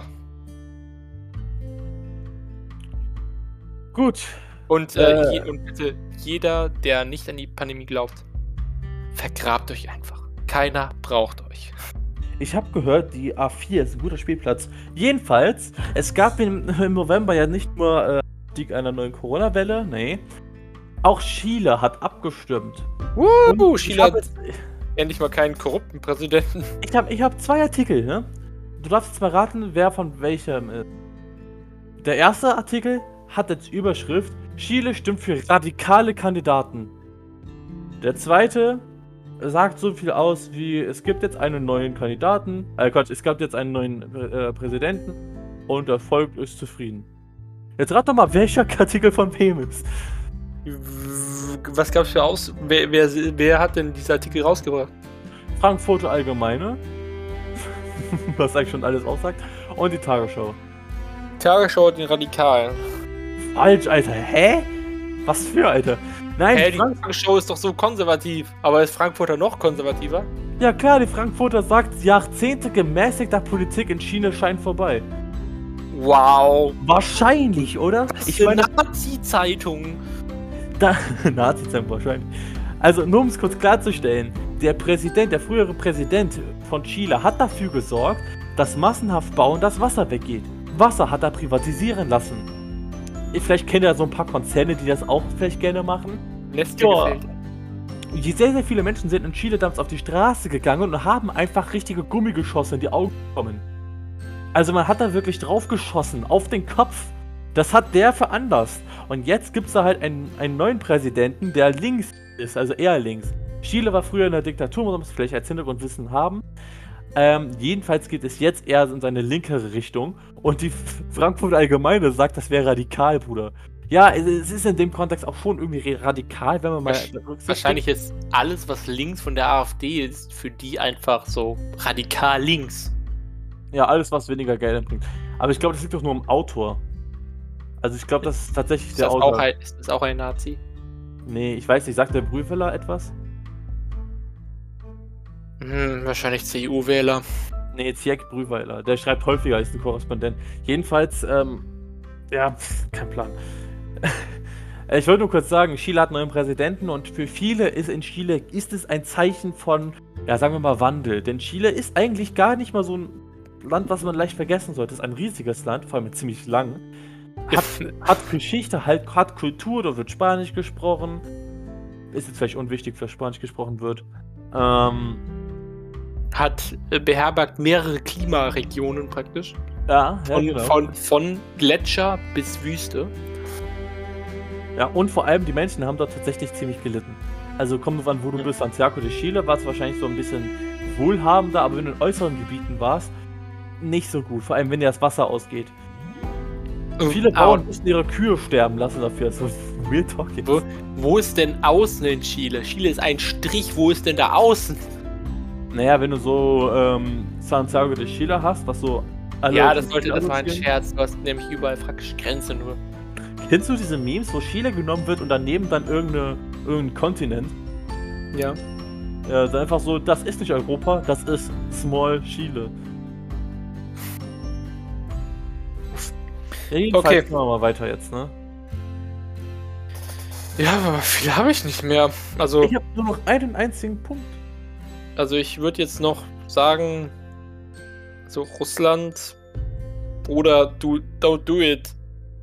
Gut. Und, äh, Äh. je, und bitte, jeder, der nicht an die Pandemie glaubt, vergrabt euch einfach. Keiner braucht euch. Ich habe gehört, die A vier ist ein guter Spielplatz. Jedenfalls, es gab im, im November ja nicht nur äh, Stieg einer neuen Corona-Welle, nee. Auch Chile hat abgestimmt. Wuhu, Ich Chile hab hat jetzt- endlich mal keinen korrupten Präsidenten. Ich habe ich hab zwei Artikel, ne? Du darfst jetzt mal raten, wer von welchem ist. Der erste Artikel hat als Überschrift: Chile stimmt für radikale Kandidaten. Der zweite sagt so viel aus wie: Es gibt jetzt einen neuen Kandidaten, äh Quatsch, es gab jetzt einen neuen äh, Präsidenten und das Volk ist zufrieden. Jetzt rat doch mal, welcher Artikel von wem ist. Was gab's für aus? Wer, wer, wer hat denn diesen Artikel rausgebracht? Frankfurter Allgemeine, was eigentlich schon alles aussagt, und die Tagesschau. Tagesschau den Radikalen. Falsch, Alter. Hä? Was für, Alter? Nein, Hä, die Frank Tagesschau ist doch so konservativ. Aber ist Frankfurter noch konservativer? ja klar, die Frankfurter sagt, Jahrzehnte gemäßigter Politik in China scheint vorbei. Wow. Wahrscheinlich, oder? Ich meine, Nazi-Zeitung. Da, Nazi-Zeit wahrscheinlich. Also, nur um es kurz klarzustellen, der Präsident, der frühere Präsident von Chile hat dafür gesorgt, dass massenhaft Bauen das Wasser weggeht. Wasser hat er privatisieren lassen. Vielleicht kennt ihr so ein paar Konzerne, die das auch vielleicht gerne machen. Nestle Ja. gefällt. Sehr, sehr viele Menschen sind in Chile damals auf die Straße gegangen und haben einfach richtige Gummigeschosse in die Augen bekommen. Also man hat da wirklich drauf geschossen, auf den Kopf. Das hat der veranlasst. Und jetzt gibt es da halt einen, einen neuen Präsidenten, der links ist, also eher links. Chile war früher in der Diktatur, muss man es vielleicht als Hintergrundwissen haben. Ähm, jedenfalls geht es jetzt eher in seine linkere Richtung. Und die Frankfurter Allgemeine sagt, das wäre radikal, Bruder. Ja, es, es ist in dem Kontext auch schon irgendwie radikal, wenn man mal... Wasch- Wahrscheinlich ist alles, was links von der AfD ist, für die einfach so radikal links. Ja, alles, was weniger Geld bringt. Aber ich glaube, das liegt doch nur am Autor. Also ich glaube, das ist tatsächlich Ist der das, Autor. auch ein, ist das auch ein Nazi? Nee, ich weiß nicht, sagt der Brühweller etwas? Hm, wahrscheinlich C D U-Wähler. Nee, Ziek Brühweiler. Der schreibt häufiger als ein Korrespondent. Jedenfalls, ähm, ja, pf, kein Plan. Ich wollte nur kurz sagen, Chile hat einen neuen Präsidenten und für viele ist in Chile, ist es ein Zeichen von, ja, sagen wir mal, Wandel. Denn Chile ist eigentlich gar nicht mal so ein Land, was man leicht vergessen sollte. Es ist ein riesiges Land, vor allem ziemlich lang. Hat, hat Geschichte, halt, hat Kultur, da wird Spanisch gesprochen. Ist jetzt vielleicht unwichtig, dass Spanisch gesprochen wird. Ähm, Hat äh, beherbergt mehrere Klimaregionen praktisch. ja, ja, Von, genau. von, von Gletscher bis Wüste. Ja, und vor allem die Menschen haben dort tatsächlich ziemlich gelitten. Also kommt drauf an, wo du bist. Santiago de Chile war es wahrscheinlich so ein bisschen wohlhabender, aber wenn du in äußeren Gebieten warst, nicht so gut. Vor allem, wenn dir das Wasser ausgeht. Viele Bauern Ah, müssen ihre Kühe sterben lassen dafür. So real talk jetzt. wo, wo ist denn außen in Chile? Chile ist ein Strich, wo ist denn da außen? Naja, wenn du so ähm, Santiago de Chile hast, was so alle... Ja, das sollte, das war ein assoziieren. Scherz. Du hast nämlich überall praktisch Grenze nur. Kennst du diese Memes, wo Chile genommen wird und daneben dann irgendeine, irgendein Kontinent? Ja. Ja, dann einfach so, das ist nicht Europa, das ist Small Chile. Ja, jedenfalls Okay. machen wir mal weiter jetzt, ne? Ja, aber viel habe ich nicht mehr. Also, Ich habe nur noch einen einzigen Punkt. also ich würde jetzt noch sagen, so Russland, Bruder, do, don't do it.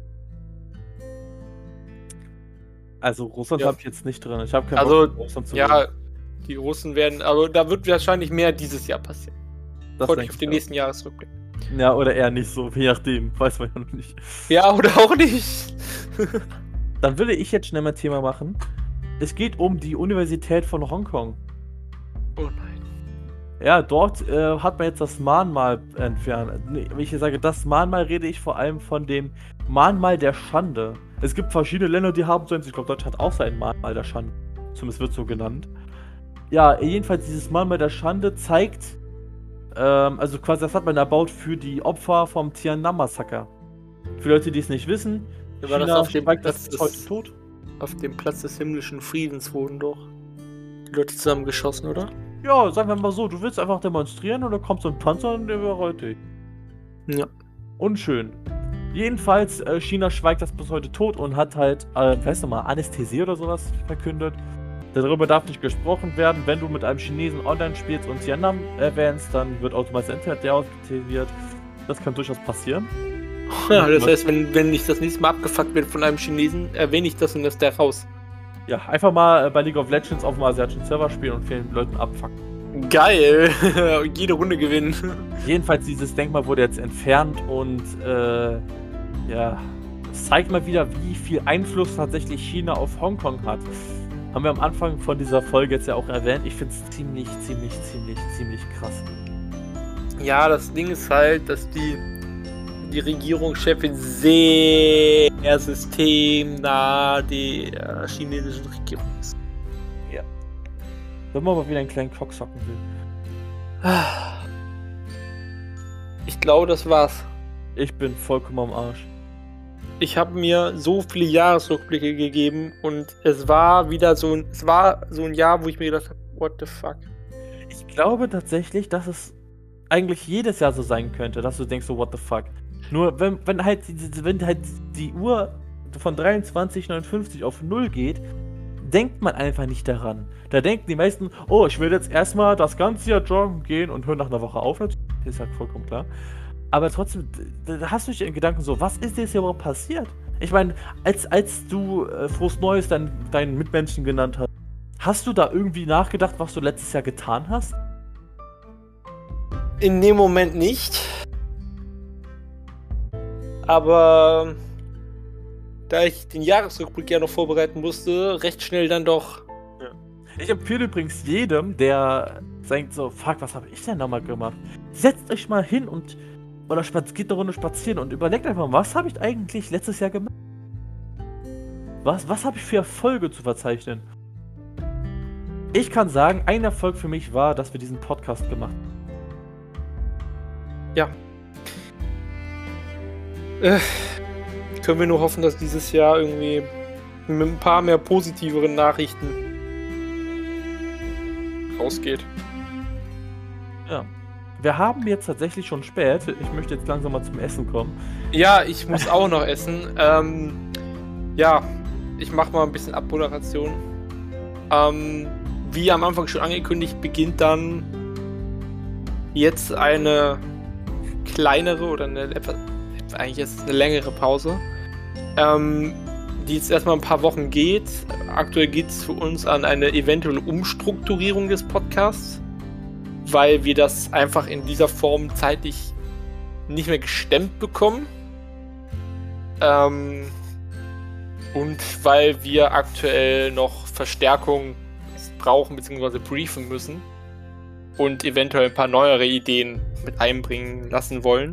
Also Russland Ja. habe ich jetzt nicht drin. Ich habe keinen Also, Bock, Russland zu Ja, reden. die Russen werden, aber da wird wahrscheinlich mehr dieses Jahr passieren. Das Freut denk mich auf ich den auch. nächsten Jahresrückblick. Ja, oder eher nicht so, je nachdem. Weiß man ja noch nicht. Ja, oder auch nicht. Dann würde ich jetzt schnell mal ein Thema machen. Es geht um die Universität von Hongkong. Oh nein. Ja, dort äh, hat man jetzt das Mahnmal entfernt. Nee, wenn ich hier sage, das Mahnmal, rede ich vor allem von dem Mahnmal der Schande. Es gibt verschiedene Länder, die haben so eins. Ich glaube, Deutschland hat auch sein Mahnmal der Schande. Zumindest wird so genannt. Ja, jedenfalls dieses Mahnmal der Schande zeigt, ähm, also quasi das hat man erbaut für die Opfer vom Tiananmen-Massaker. Für Leute, die es nicht wissen, War das China auf dem schweigt Platz das bis heute des- tot. Auf dem Platz des himmlischen Friedens wurden doch die Leute zusammengeschossen, oder? Ja, sagen wir mal so, du willst einfach demonstrieren und da kommt so ein Panzer und der überrollt dich. Ja. Unschön. Jedenfalls, äh, China schweigt das bis heute tot und hat halt, äh, weißt du mal, Anästhesie oder sowas verkündet. Darüber darf nicht gesprochen werden. Wenn du mit einem Chinesen online spielst und Tiananmen erwähnst, dann wird automatisch das Internet deaktiviert. Das kann durchaus passieren. Ja, das heißt, wenn, wenn ich das nächste Mal abgefuckt werde von einem Chinesen, erwähne ich das und ist der raus. Ja, einfach mal äh, bei League of Legends auf dem asiatischen Server spielen und vielen Leuten abfucken. Geil! Jede Runde gewinnen. Jedenfalls, dieses Denkmal wurde jetzt entfernt und äh, ja, es zeigt mal wieder, wie viel Einfluss tatsächlich China auf Hongkong hat. Haben wir am Anfang von dieser Folge jetzt ja auch erwähnt. Ich finde es ziemlich, ziemlich, ziemlich, ziemlich krass. Ja, das Ding ist halt, dass die, die Regierungschefin sehr systemnah der chinesischen Regierung ist. Wenn man mal wieder einen kleinen Cocksocken will. Ich glaube, das war's. Ich bin vollkommen am Arsch. Ich habe mir so viele Jahresrückblicke gegeben und es war wieder so ein, es war so ein Jahr, wo ich mir gedacht habe, what the fuck. Ich glaube tatsächlich, dass es eigentlich jedes Jahr so sein könnte, dass du denkst so, what the fuck. Nur wenn, wenn halt die- wenn halt die Uhr von dreiundzwanzig Uhr neunundfünfzig auf null geht, denkt man einfach nicht daran. Da denken die meisten, oh, ich will jetzt erstmal das ganze Jahr joggen gehen und hören nach einer Woche auf. Das ist halt vollkommen klar. Aber trotzdem, da hast du dich in Gedanken so, was ist jetzt hier überhaupt passiert? Ich meine, als, als du äh, Frohes Neues dein, deinen Mitmenschen genannt hast, hast du da irgendwie nachgedacht, was du letztes Jahr getan hast? In dem Moment nicht. Aber da ich den Jahresrückblick ja noch vorbereiten musste, recht schnell dann doch. Ich empfehle übrigens jedem, der denkt so, fuck, was habe ich denn nochmal gemacht? Setzt euch mal hin und oder spaz- geht eine Runde spazieren und überlegt einfach mal, was habe ich eigentlich letztes Jahr gemacht? Was, was habe ich für Erfolge zu verzeichnen? Ich kann sagen, ein Erfolg für mich war, dass wir diesen Podcast gemacht haben. Ja. Äh, können wir nur hoffen, dass dieses Jahr irgendwie mit ein paar mehr positiveren Nachrichten rausgeht. Ja. Wir haben jetzt tatsächlich schon spät. Ich möchte jetzt langsam mal zum Essen kommen. Ja, ich muss auch noch essen. Ähm, ja, ich mache mal ein bisschen Abmoderation. Ähm, wie am Anfang schon angekündigt, beginnt dann jetzt eine kleinere oder eine etwas, eigentlich ist es eine längere Pause, ähm, die jetzt erstmal ein paar Wochen geht. Aktuell geht es für uns an eine eventuelle Umstrukturierung des Podcasts, weil wir das einfach in dieser Form zeitlich nicht mehr gestemmt bekommen. Ähm, und weil wir aktuell noch Verstärkung brauchen bzw. briefen müssen und eventuell ein paar neuere Ideen mit einbringen lassen wollen.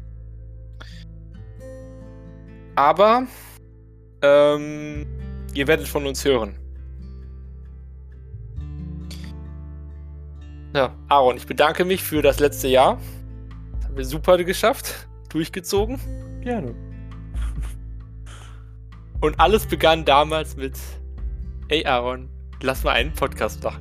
Aber ähm, ihr werdet von uns hören. Ja, Aaron, ich bedanke mich für das letzte Jahr. Das haben wir super geschafft, durchgezogen. Gerne. Und alles begann damals mit: Ey Aaron, lass mal einen Podcast machen.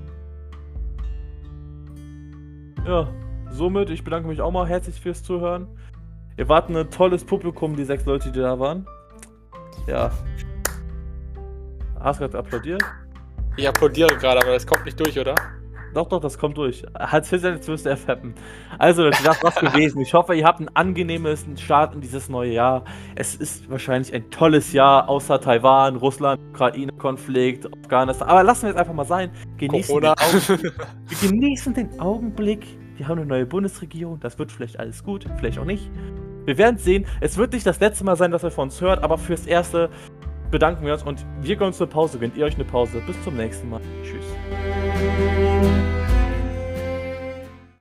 Ja, somit, ich bedanke mich auch mal herzlich fürs Zuhören. Ihr wart ein tolles Publikum, die sechs Leute, die da waren. Ja. Hast du gerade applaudiert? Ich applaudiere gerade, aber das kommt nicht durch, oder? Doch, doch, das kommt durch. Hat jetzt wirst du erfappen. Also, Leute, das war's gewesen. Ich hoffe, ihr habt einen angenehmen Start in dieses neue Jahr. Es ist wahrscheinlich ein tolles Jahr, außer Taiwan, Russland, Ukraine-Konflikt, Afghanistan. Aber lassen wir es einfach mal sein. Genießen Corona. den Augenblick. Wir genießen den Augenblick. Wir haben eine neue Bundesregierung. Das wird vielleicht alles gut, vielleicht auch nicht. Wir werden sehen. Es wird nicht das letzte Mal sein, dass ihr von uns hört, aber fürs Erste bedanken wir uns und wir gehen uns eine Pause. Gönnt ihr euch eine Pause. Bis zum nächsten Mal. Tschüss.